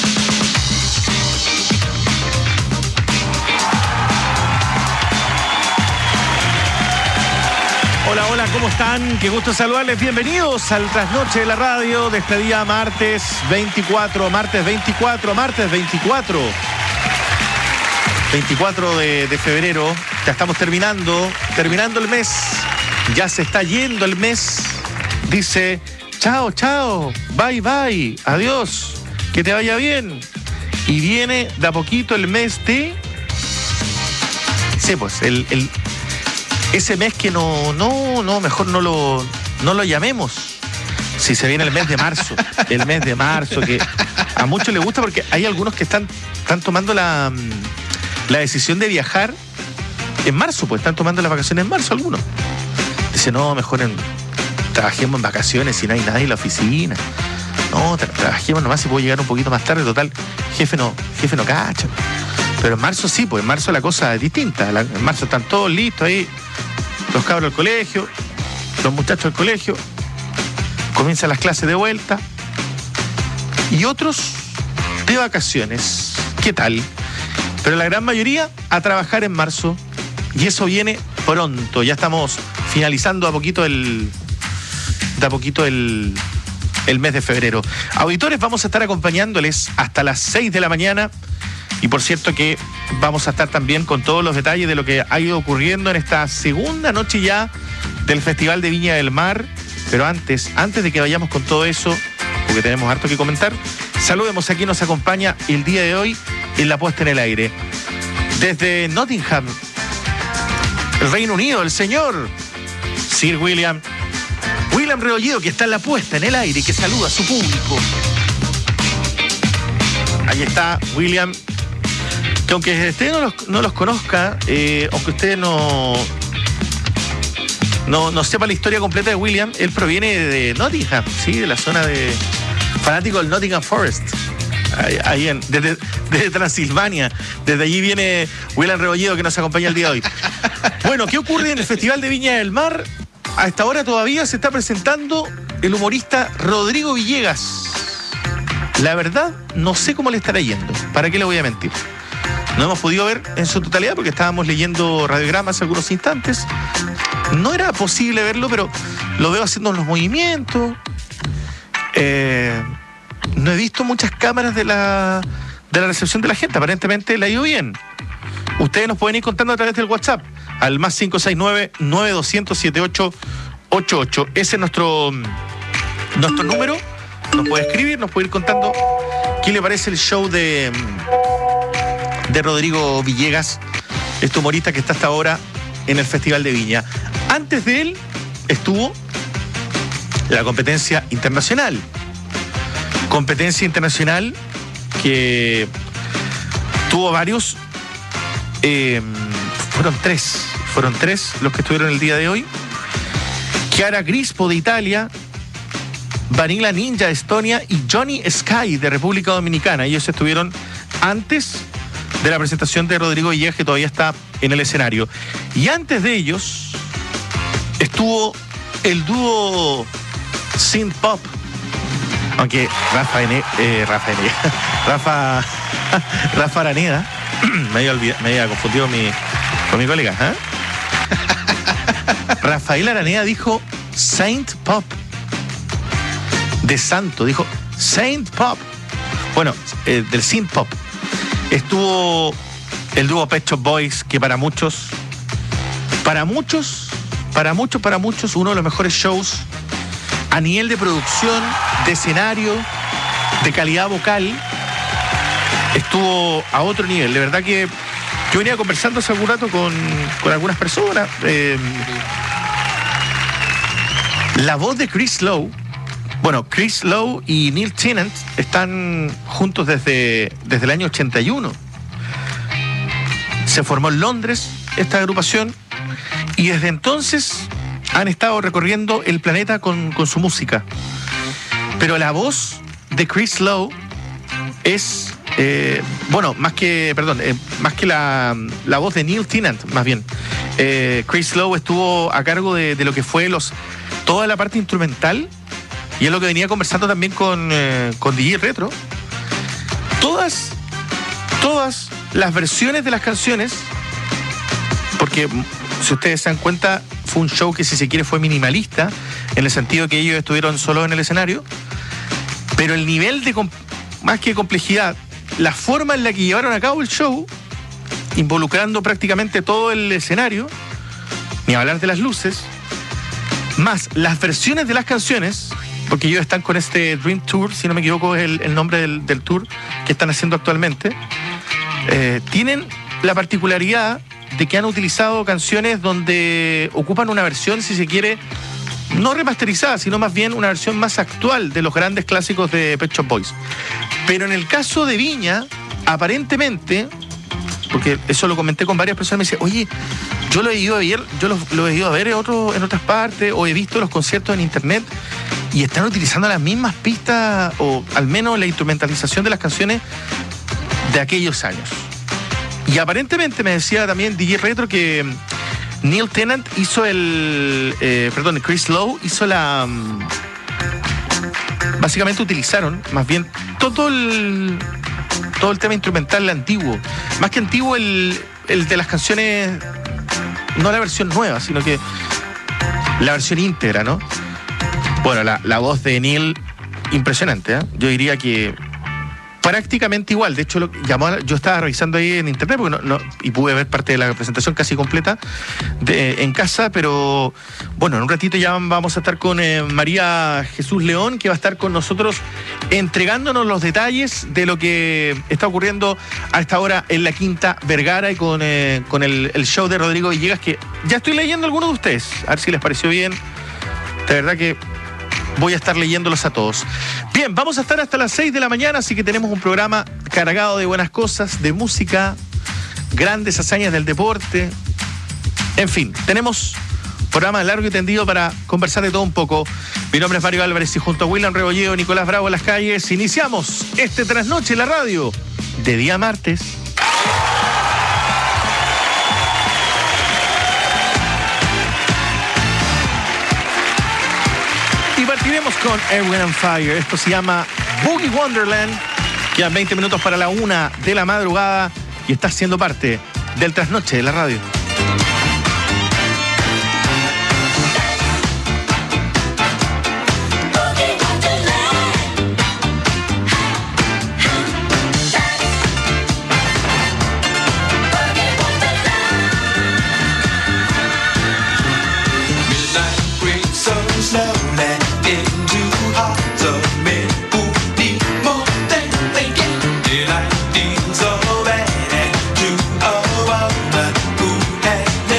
Hola, hola, ¿cómo están? Qué gusto saludarles. Bienvenidos al trasnoche de la radio de este día martes veinticuatro, martes veinticuatro, martes veinticuatro. veinticuatro de, de febrero. Ya estamos terminando, terminando el mes. Ya se está yendo el mes. Dice chao, chao, bye, bye, adiós, que te vaya bien. Y viene de a poquito el mes de... Sí, pues, el, el, ese mes que no, no, no, mejor no lo, no lo llamemos. Si se viene el mes de marzo, el mes de marzo, que a muchos les gusta porque hay algunos que están, están tomando la, la decisión de viajar en marzo, pues están tomando las vacaciones en marzo algunos. Dicen, no, mejor en, trabajemos en vacaciones si no hay nadie en la oficina. No, tra- trabajemos nomás si puedo llegar un poquito más tarde, total, jefe no, jefe no cacha. Pero en marzo sí, pues en marzo la cosa es distinta. La, en marzo están todos listos ahí, los cabros del colegio, los muchachos del colegio, comienzan las clases de vuelta y otros de vacaciones. ¿Qué tal? Pero la gran mayoría a trabajar en marzo y eso viene pronto. Ya estamos finalizando a poquito el, de a poquito el, el mes de febrero. Auditores, vamos a estar acompañándoles hasta las seis de la mañana. Y por cierto que vamos a estar también con todos los detalles de lo que ha ido ocurriendo en esta segunda noche ya del Festival de Viña del Mar. Pero antes, antes de que vayamos con todo eso, porque tenemos harto que comentar, saludemos a quien nos acompaña el día de hoy en la puesta en el aire. Desde Nottingham, el Reino Unido, el señor Sir William. William Rebolledo, que está en la puesta en el aire y que saluda a su público. Ahí está William, que aunque usted no los, no los conozca, eh, aunque usted no, no, no sepa la historia completa de William, él proviene de Nottingham, ¿sí? De la zona de fanático del Nottingham Forest. Ahí, ahí en, desde, desde Transilvania. Desde allí viene William Rebolledo, que nos acompaña el día de hoy. Bueno, ¿qué ocurre en el Festival de Viña del Mar? A esta hora todavía se está presentando el humorista Rodrigo Villegas. La verdad, no sé cómo le estará yendo. ¿Para qué le voy a mentir? No hemos podido ver en su totalidad porque estábamos leyendo radiogramas hace algunos instantes. No era posible verlo, pero lo veo haciendo los movimientos. Eh, no he visto muchas cámaras de la, de la recepción de la gente. Aparentemente le ha ido bien. Ustedes nos pueden ir contando a través del WhatsApp al más cinco seis nueve, nueve dos cero cero, siete ocho ocho ocho. Ese es nuestro, nuestro número. Nos puede escribir, nos puede ir contando qué le parece el show de, de Rodrigo Villegas, este humorista que está hasta ahora en el Festival de Viña. Antes de él estuvo la competencia internacional. Competencia internacional que tuvo varios, eh, fueron tres, fueron tres los que estuvieron el día de hoy. Chiara Grispo de Italia, Vanilla Ninja de Estonia y Johnny Sky de República Dominicana. Ellos estuvieron antes de la presentación de Rodrigo Villegas, que todavía está en el escenario. Y antes de ellos estuvo el dúo Synth Pop. Aunque Rafa Ene, eh, Rafa Ene, Rafa Rafa Araneda me había, olvidado, me había confundido mi, con mi colega, ¿eh? Rafael Araneda dijo Saint Pop. De santo, dijo Saint Pop. Bueno, eh, del synth pop. Estuvo el dúo Pet Shop Boys, que para muchos, para muchos, para muchos, para muchos, uno de los mejores shows a nivel de producción, de escenario, de calidad vocal. Estuvo a otro nivel. De verdad que yo venía conversando hace algún rato con, con algunas personas. Eh, la voz de Chris Lowe. Bueno, Chris Lowe y Neil Tennant están juntos desde, desde el año ochenta y uno. Se formó en Londres esta agrupación y desde entonces han estado recorriendo el planeta con, con su música. Pero la voz de Chris Lowe es, eh, bueno, más que, perdón, eh, más que la, la voz de Neil Tennant, más bien. Eh, Chris Lowe estuvo a cargo de, de lo que fue los toda la parte instrumental. Y es lo que venía conversando también con, eh, con D J Retro. Todas, todas las versiones de las canciones, porque si ustedes se dan cuenta, fue un show que si se quiere fue minimalista, en el sentido que ellos estuvieron solos en el escenario, pero el nivel de, más que complejidad, la forma en la que llevaron a cabo el show, involucrando prácticamente todo el escenario, ni hablar de las luces, más las versiones de las canciones, porque ellos están con este Dream Tour, si no me equivoco es el, el nombre del, del tour que están haciendo actualmente. Eh, tienen la particularidad de que han utilizado canciones donde ocupan una versión, si se quiere, no remasterizada, sino más bien una versión más actual de los grandes clásicos de Pet Shop Boys. Pero en el caso de Viña, aparentemente, porque eso lo comenté con varias personas, me dice, oye, yo lo he ido a ver, yo lo, lo he ido a ver en, otro, en otras partes, o he visto los conciertos en internet, y están utilizando las mismas pistas, o al menos la instrumentalización de las canciones de aquellos años. Y aparentemente me decía también D J Retro que Neil Tennant hizo el... Eh, perdón, Chris Lowe hizo la... Um, básicamente utilizaron, más bien, todo el... todo el tema instrumental antiguo. Más que antiguo, el, el de las canciones... No la versión nueva, sino que la versión íntegra, ¿no? Bueno, la, la voz de Neil, impresionante, ¿eh? Yo diría que... prácticamente igual, de hecho lo llamó a, yo estaba revisando ahí en internet porque no, no, y pude ver parte de la presentación casi completa de, en casa, pero bueno, en un ratito ya vamos a estar con eh, María Jesús León, que va a estar con nosotros entregándonos los detalles de lo que está ocurriendo a esta hora en la Quinta Vergara y con, eh, con el, el show de Rodrigo Villegas, que ya estoy leyendo a algunos de ustedes, a ver si les pareció bien. De verdad que voy a estar leyéndolos a todos. Bien, vamos a estar hasta las seis de la mañana, así que tenemos un programa cargado de buenas cosas, de música, grandes hazañas del deporte. En fin, tenemos programa largo y tendido para conversar de todo un poco. Mi nombre es Mario Álvarez y junto a William Rebolleo, Nicolás Bravo en las calles, iniciamos este Trasnoche en la radio de día martes. Partiremos con Erwin and Fire. Esto se llama Boogie Wonderland. Quedan veinte minutos para la una de la madrugada y está siendo parte del Trasnoche de la radio. Delight deals so bad to a woman who has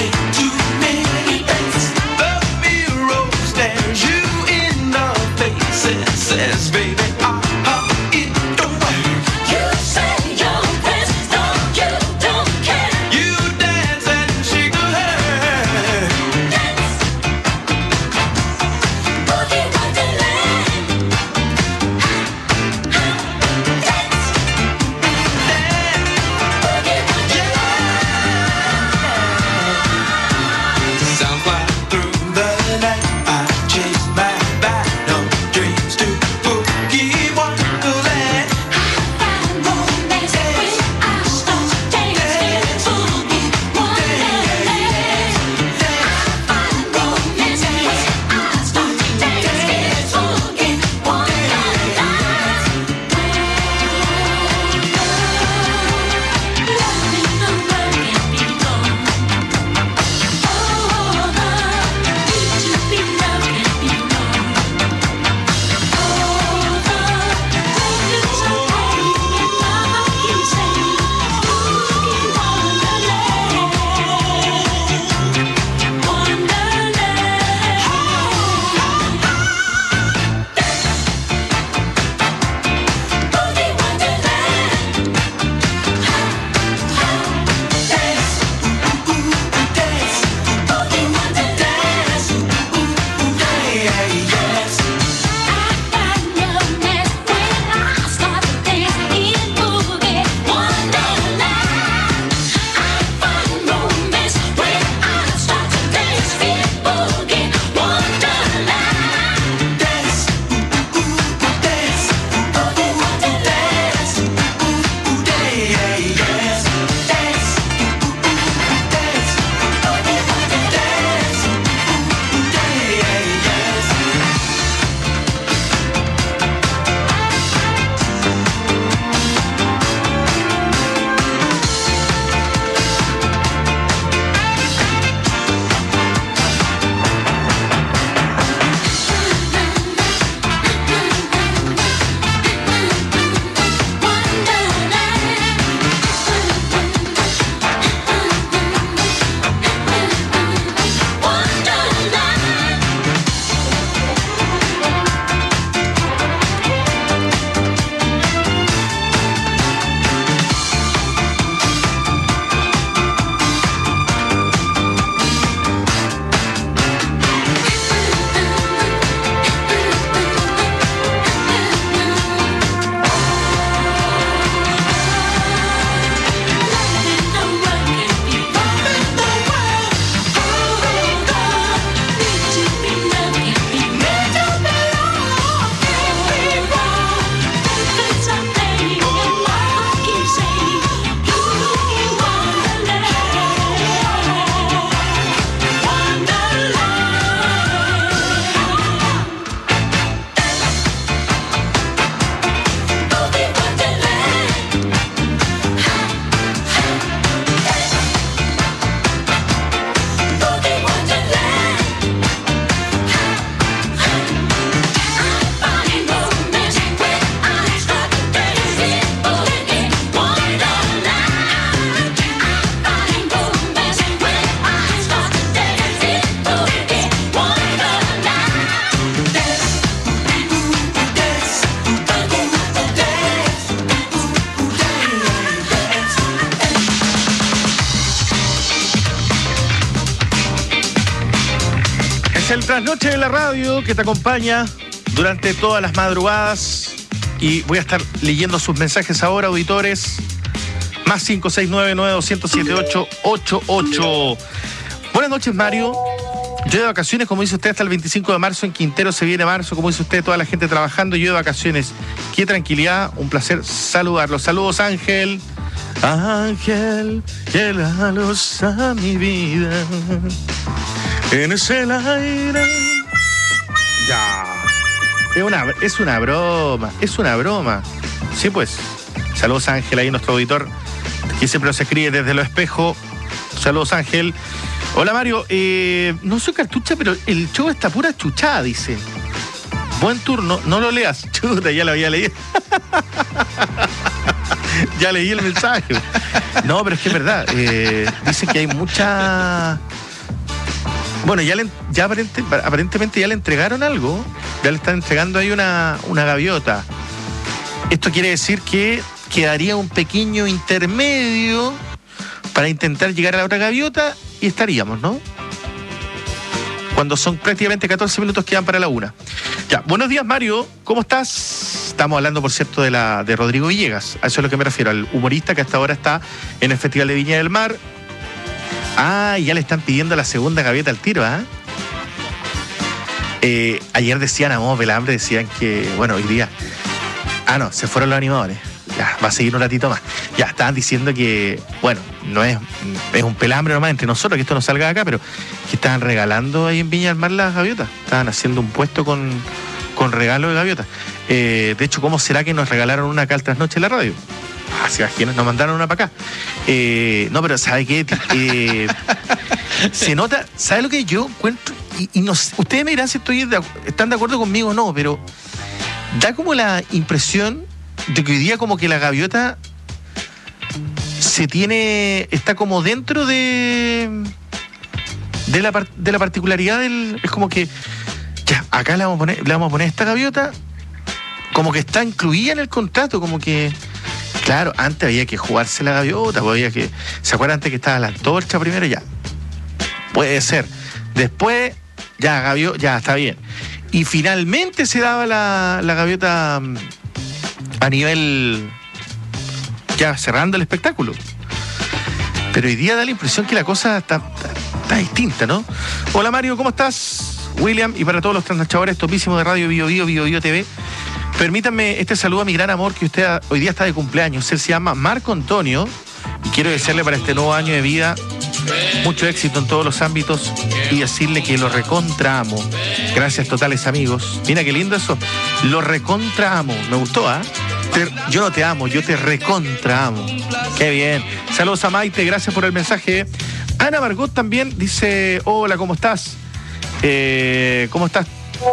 El trasnoche de la radio que te acompaña durante todas las madrugadas. Y voy a estar leyendo sus mensajes ahora, auditores. Más cinco seis nueve, nueve dos cero siete ocho ocho ocho. Buenas noches, Mario. Yo de vacaciones, como dice usted, hasta el veinticinco de marzo. En Quintero se viene marzo, como dice usted, toda la gente trabajando. Yo de vacaciones. Qué tranquilidad, un placer saludarlos. Saludos, Ángel. Ángel, que la luz a mi vida. En ese aire. Ya. Es una, es una broma, es una broma. Sí, pues. Saludos, Ángel, ahí nuestro auditor, que siempre nos escribe desde Los Espejos. Saludos, Ángel. Hola, Mario. Eh, no soy cartucha, pero el show está pura chuchada, dice. Buen turno, no lo leas. Chuta, ya lo había leído. Ya leí el mensaje. No, pero es que es verdad. Eh, dice que hay mucha... Bueno, ya, le, ya aparente, aparentemente ya le entregaron algo. Ya le están entregando ahí una, una gaviota. Esto quiere decir que quedaría un pequeño intermedio para intentar llegar a la otra gaviota y estaríamos, ¿no? Cuando son prácticamente catorce minutos que van para la una. Ya, buenos días, Mario. ¿Cómo estás? Estamos hablando, por cierto, de la de Rodrigo Villegas. A eso es lo que me refiero, al humorista que hasta ahora está en el Festival de Viña del Mar. Ah, ya le están pidiendo la segunda gaviota al tiro, ¿ah? ¿eh? Eh, ayer decían a modo pelambre, decían que, bueno, hoy día... Ah, no, se fueron los animadores. Ya, va a seguir un ratito más. Ya, estaban diciendo que, bueno, no es, es un pelambre nomás entre nosotros, que esto no salga de acá, pero que estaban regalando ahí en Viña del Mar las gaviotas. Estaban haciendo un puesto con, con regalo de gaviotas. Eh, de hecho, ¿cómo será que nos regalaron una acá al trasnoche en la radio? Ah, se imaginan, nos mandaron una para acá. Eh, no, pero ¿sabe qué? Eh, se nota, ¿sabe lo que yo encuentro? Y, y no, ustedes me dirán si estoy de, están de acuerdo conmigo o no, pero da como la impresión de que hoy día como que la gaviota se tiene, está como dentro de de la, de la particularidad del, es como que ya, acá le vamos a poner, le vamos a poner esta gaviota, como que está incluida en el contrato, como que, claro, antes había que jugarse la gaviota, había que, ¿se acuerdan antes que estaba la antorcha primero? Ya, puede ser, después ya gaviota, ya está bien, y finalmente se daba la, la gaviota a nivel, ya cerrando el espectáculo. Pero hoy día da la impresión que la cosa está, está, está distinta, ¿no? Hola, Mario, ¿cómo estás? William, y para todos los trasnochadores topísimos de Radio Bio Bio, Bio Bio T V, permítanme este saludo a mi gran amor que usted hoy día está de cumpleaños. Él se llama Marco Antonio y quiero desearle para este nuevo año de vida mucho éxito en todos los ámbitos y decirle que lo recontra amo. Gracias totales, amigos. Mira qué lindo eso. Lo recontra amo. Me gustó, ¿ah? ¿eh? Yo no te amo, yo te recontra amo. Qué bien. Saludos a Maite, gracias por el mensaje. Ana Margot también dice, hola, ¿cómo estás? Eh, ¿Cómo estás?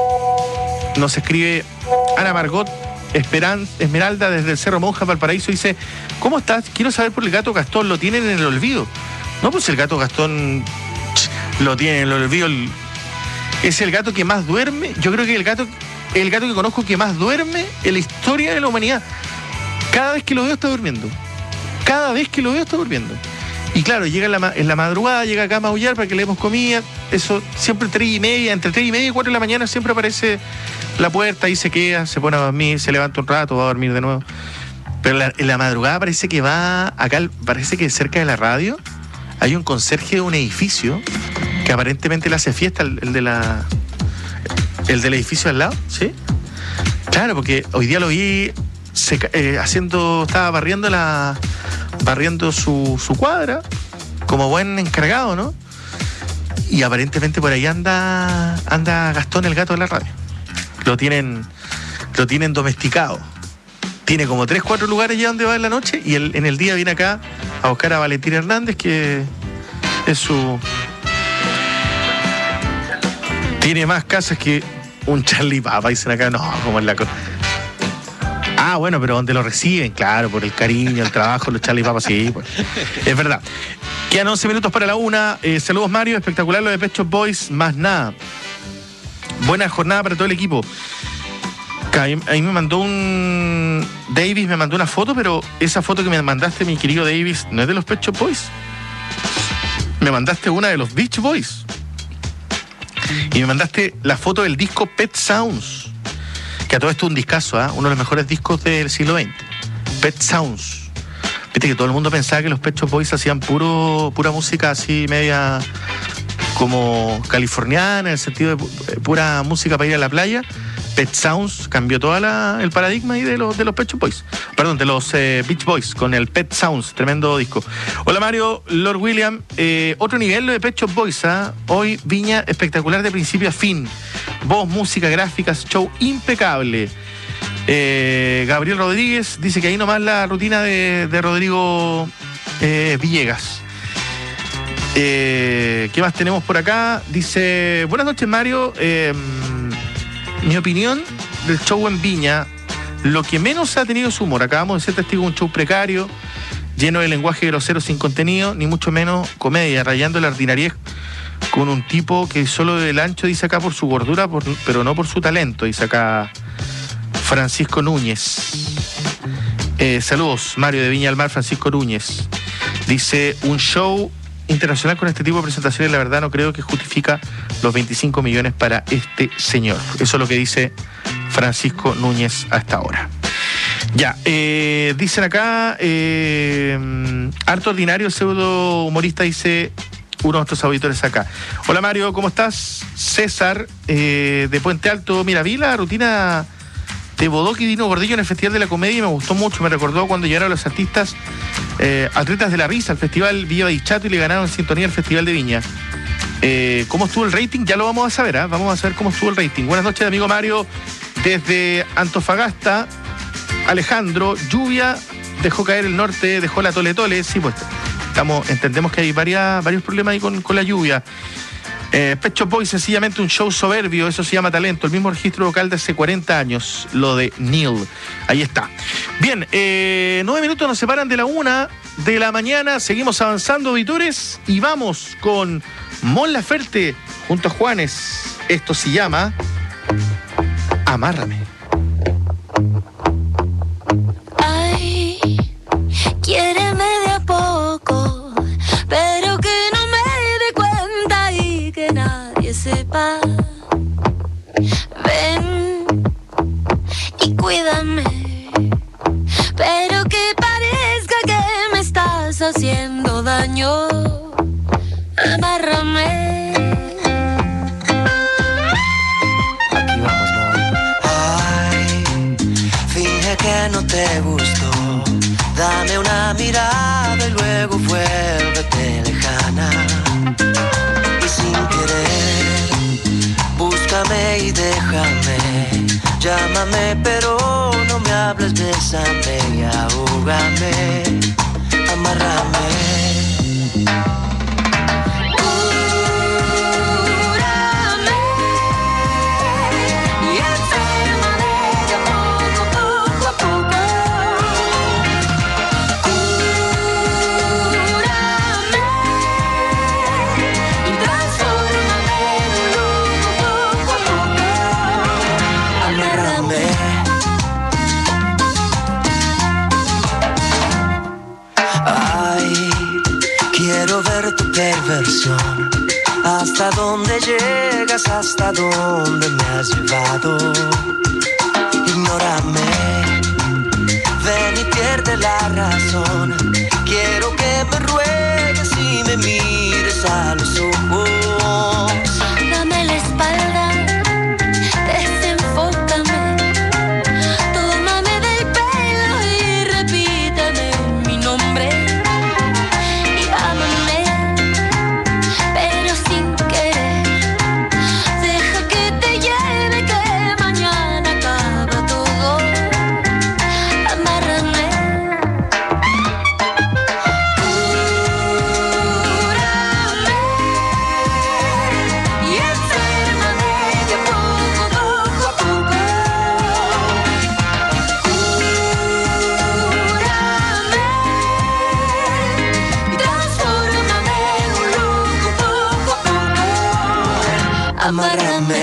Nos escribe Ana Margot Esperan, Esmeralda desde el Cerro Monja, Valparaíso, dice, ¿cómo estás? Quiero saber por el gato Gastón, ¿lo tienen en el olvido? No, pues el gato Gastón lo tiene en el olvido. Es el gato que más duerme. Yo creo que el gato, el gato que conozco que más duerme en la historia de la humanidad. Cada vez que lo veo está durmiendo. Cada vez que lo veo está durmiendo. Y claro, llega en la, en la madrugada, llega acá a maullar para que le demos comida. Eso siempre tres y media, entre tres y media y cuatro de la mañana siempre aparece la puerta y se queda, se pone a dormir, se levanta un rato, va a dormir de nuevo. Pero en la, en la madrugada parece que va, acá parece que cerca de la radio hay un conserje de un edificio que aparentemente le hace fiesta, el, el de la el del edificio al lado, ¿sí? Claro, porque hoy día lo vi se, eh, haciendo, estaba barriendo la barriendo su, su cuadra como buen encargado, ¿no? Y aparentemente por ahí anda anda Gastón, el gato de la radio. Lo tienen lo tienen domesticado. Tiene como tres, cuatro lugares ya donde va en la noche y el, en el día viene acá a buscar a Valentín Hernández, que es su... Tiene más casas que un Charlie Papa, dicen acá. No, como es la cosa. Ah, bueno, pero donde lo reciben, claro, por el cariño, el trabajo, los Charlie Papa, sí, pues. Es verdad. Quedan once minutos para la una. Eh, saludos, Mario. Espectacular lo de Pet Shop Boys. Más nada. Buena jornada para todo el equipo. Ahí, ahí me mandó un... Davis me mandó una foto, pero esa foto que me mandaste, mi querido Davis, no es de los Pet Shop Boys. Me mandaste una de los Beach Boys. Y me mandaste la foto del disco Pet Sounds, que a todo esto es un discazo, ¿eh? Uno de los mejores discos del siglo veinte. Pet Sounds. Viste que todo el mundo pensaba que los Pet Shop Boys hacían puro, pura música así media como californiana, en el sentido de pura música para ir a la playa. Pet Sounds cambió todo el paradigma ahí de los, de los Pet Shop Boys. Perdón, de los eh, Beach Boys con el Pet Sounds, tremendo disco. Hola Mario, Lord William. Eh, otro nivel lo de Pet Shop Boys, ¿eh? Hoy Viña espectacular de principio a fin. Voz, música, gráficas, show impecable. Eh, Gabriel Rodríguez dice que ahí nomás la rutina de, de Rodrigo eh, Villegas. Eh, ¿Qué más tenemos por acá? Dice, buenas noches Mario. Eh, mi opinión del show en Viña, lo que menos ha tenido su humor. Acabamos de ser testigos de un show precario, lleno de lenguaje grosero sin contenido, ni mucho menos comedia, rayando la ordinariez con un tipo que solo del ancho dice acá por su gordura, por, pero no por su talento, dice acá Francisco Núñez. Eh, saludos, Mario de Viña del Mar, Francisco Núñez. Dice, un show internacional con este tipo de presentaciones, la verdad no creo que justifica los veinticinco millones para este señor. Eso es lo que dice Francisco Núñez hasta ahora. Ya, eh, dicen acá, eh, harto ordinario, pseudo humorista, dice uno de nuestros auditores acá. Hola Mario, ¿cómo estás? César, eh, de Puente Alto. Mira, vi la rutina de Bodoque y Dino Gordillo en el Festival de la Comedia y me gustó mucho. Me recordó cuando llegaron los artistas eh, Atletas de la Risa al Festival Villa Dichato y le ganaron en sintonía al Festival de Viña. Eh, ¿Cómo estuvo el rating? Ya lo vamos a saber, ¿eh? Vamos a saber cómo estuvo el rating. Buenas noches, amigo Mario. Desde Antofagasta, Alejandro, lluvia, dejó caer el norte, dejó la Tole Tole. Sí, pues estamos, entendemos que hay varias, varios problemas ahí con, con la lluvia. Eh, Pet Shop Boys, sencillamente un show soberbio, eso se llama talento, el mismo registro vocal de hace cuarenta años, lo de Neil. Ahí está. Bien, eh, nueve minutos nos separan de la una de la mañana, seguimos avanzando, auditores, y vamos con Mon Laferte junto a Juanes. Esto se llama Amárrame. Ay, quiéreme de a poco, pero que no me dé cuenta y que nadie sepa. Ven y cuídame, pero que parezca que me estás haciendo daño. Amárrame. Aquí vamos, Mon. Ay, finge que no te gustó. Dame una mirada y luego vuélvete lejana. Y sin querer, búscame y déjame. Llámame pero no me hables, bésame y ahógame. Amárrame. Perversión, hasta dónde llegas, hasta dónde me has llevado. Ignórame, ven y pierde la razón. Quiero que me ruegues y me mires a los ojos. Dame la espalda, desenfócame, tómame del pelo y repíteme mi nombre. Amárrame.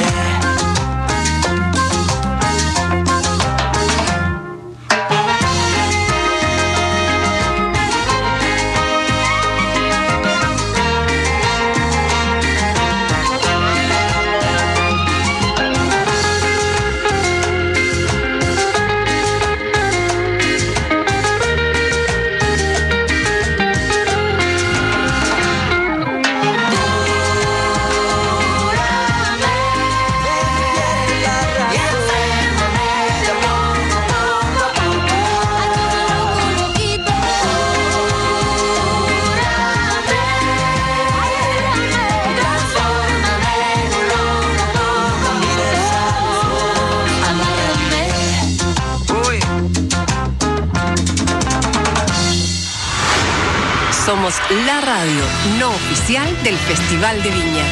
Somos la radio no oficial del Festival de Viña.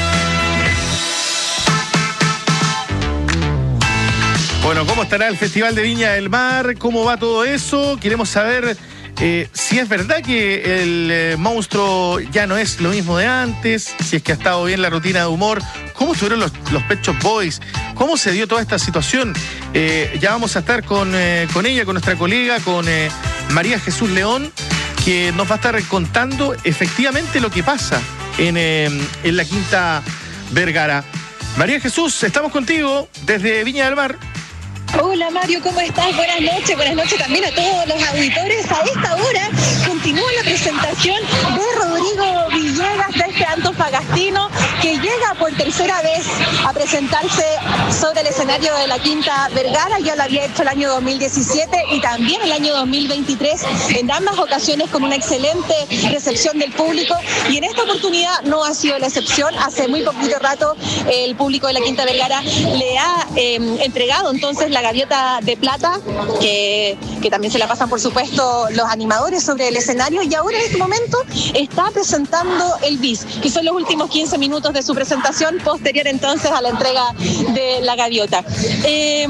Bueno, ¿cómo estará el Festival de Viña del Mar? ¿Cómo va todo eso? Queremos saber eh, si es verdad que el eh, monstruo ya no es lo mismo de antes, si es que ha estado bien la rutina de humor. ¿Cómo estuvieron los, los Pet Shop Boys? ¿Cómo se dio toda esta situación? Eh, ya vamos a estar con, eh, con ella, con nuestra colega, con eh, María Jesús León, que nos va a estar contando efectivamente lo que pasa en, eh, en la Quinta Vergara. María Jesús, estamos contigo desde Viña del Mar. Hola Mario, ¿cómo estás? Buenas noches, buenas noches también a todos los auditores. A esta hora continúa la presentación de Rodrigo Villegas de este antofagastino que llega por tercera vez a presentarse sobre el escenario de la Quinta Vergara. Ya lo había hecho el año dos mil diecisiete y también el año dos mil veintitrés, en ambas ocasiones con una excelente recepción del público, y en esta oportunidad no ha sido la excepción. Hace muy poquito rato el público de la Quinta Vergara le ha eh, entregado entonces la gaviota de plata, que, que también se la pasan por supuesto los animadores sobre el escenario, y ahora en este momento está presentando el bis, que son los últimos quince minutos de su presentación, posterior entonces a la entrega de la gaviota. Eh,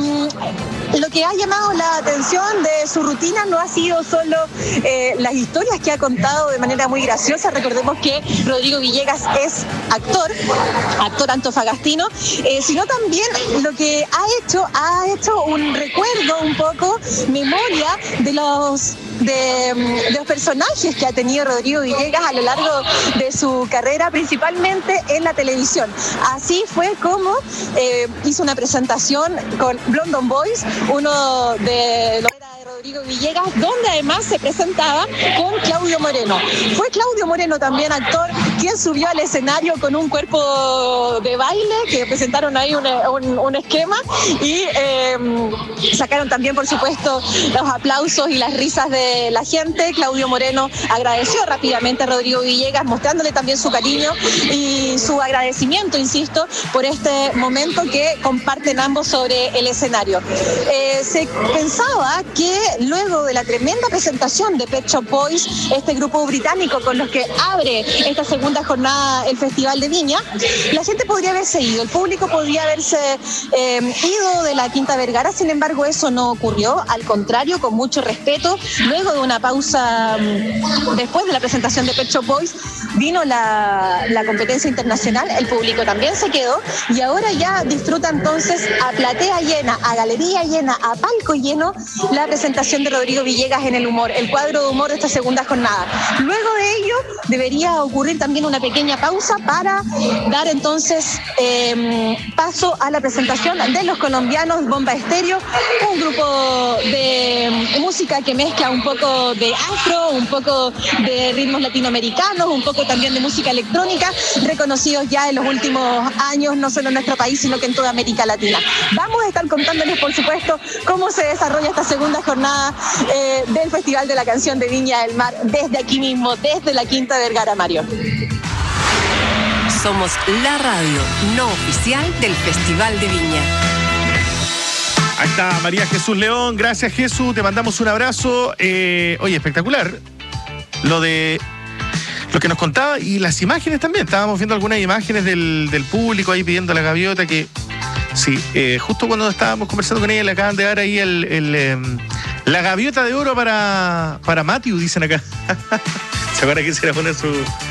Lo que ha llamado la atención de su rutina no ha sido solo eh, las historias que ha contado de manera muy graciosa. Recordemos que Rodrigo Villegas es actor, actor antofagastino, eh, sino también lo que ha hecho, ha hecho un recuerdo, un poco, memoria de los De, de los personajes que ha tenido Rodrigo Villegas a lo largo de su carrera, principalmente en la televisión. Así fue como eh, hizo una presentación con Blondon Boys, uno de los de Rodrigo Villegas, donde además se presentaba con Claudio Moreno. Fue Claudio Moreno, también actor, quien subió al escenario con un cuerpo de baile, que presentaron ahí un, un, un esquema, y eh, sacaron también, por supuesto, los aplausos y las risas de la gente. Claudio Moreno agradeció rápidamente a Rodrigo Villegas, mostrándole también su cariño y su agradecimiento, insisto, por este momento que comparten ambos sobre el escenario. Eh, se pensaba que luego de la tremenda presentación de Pet Shop Boys, este grupo británico con los que abre esta segunda jornada el Festival de Viña, la gente podría haberse ido, el público podría haberse eh, ido de la Quinta Vergara. Sin embargo, eso no ocurrió, al contrario, con mucho respeto. Luego de una pausa después de la presentación de Pet Shop Boys, vino la, la competencia internacional, el público también se quedó, y ahora ya disfruta entonces a platea llena, a galería llena, a palco lleno, la presentación de Rodrigo Villegas en el humor, el cuadro de humor de esta segunda jornada. Luego de ello debería ocurrir también una pequeña pausa para dar entonces eh, paso a la presentación de los colombianos Bomba Estéreo, un grupo de música que mezcla un poco de afro, un poco de ritmos latinoamericanos, un poco también de música electrónica, reconocidos ya en los últimos años, no solo en nuestro país, sino que en toda América Latina. Vamos a estar contándoles, por supuesto, cómo se desarrolla esta segunda jornada eh, del Festival de la Canción de Viña del Mar, desde aquí mismo, desde la Quinta Vergara, Mario. Somos la radio no oficial del Festival de Viña. Ahí está María Jesús León, gracias Jesús, te mandamos un abrazo. Eh, oye, espectacular lo de lo que nos contaba, y las imágenes también. Estábamos viendo algunas imágenes del, del público ahí pidiendo la gaviota, que sí, eh, justo cuando estábamos conversando con ella le acaban de dar ahí el, el, eh, la gaviota de oro para, para Matthew, dicen acá. ¿Se acuerdan que se le pone su,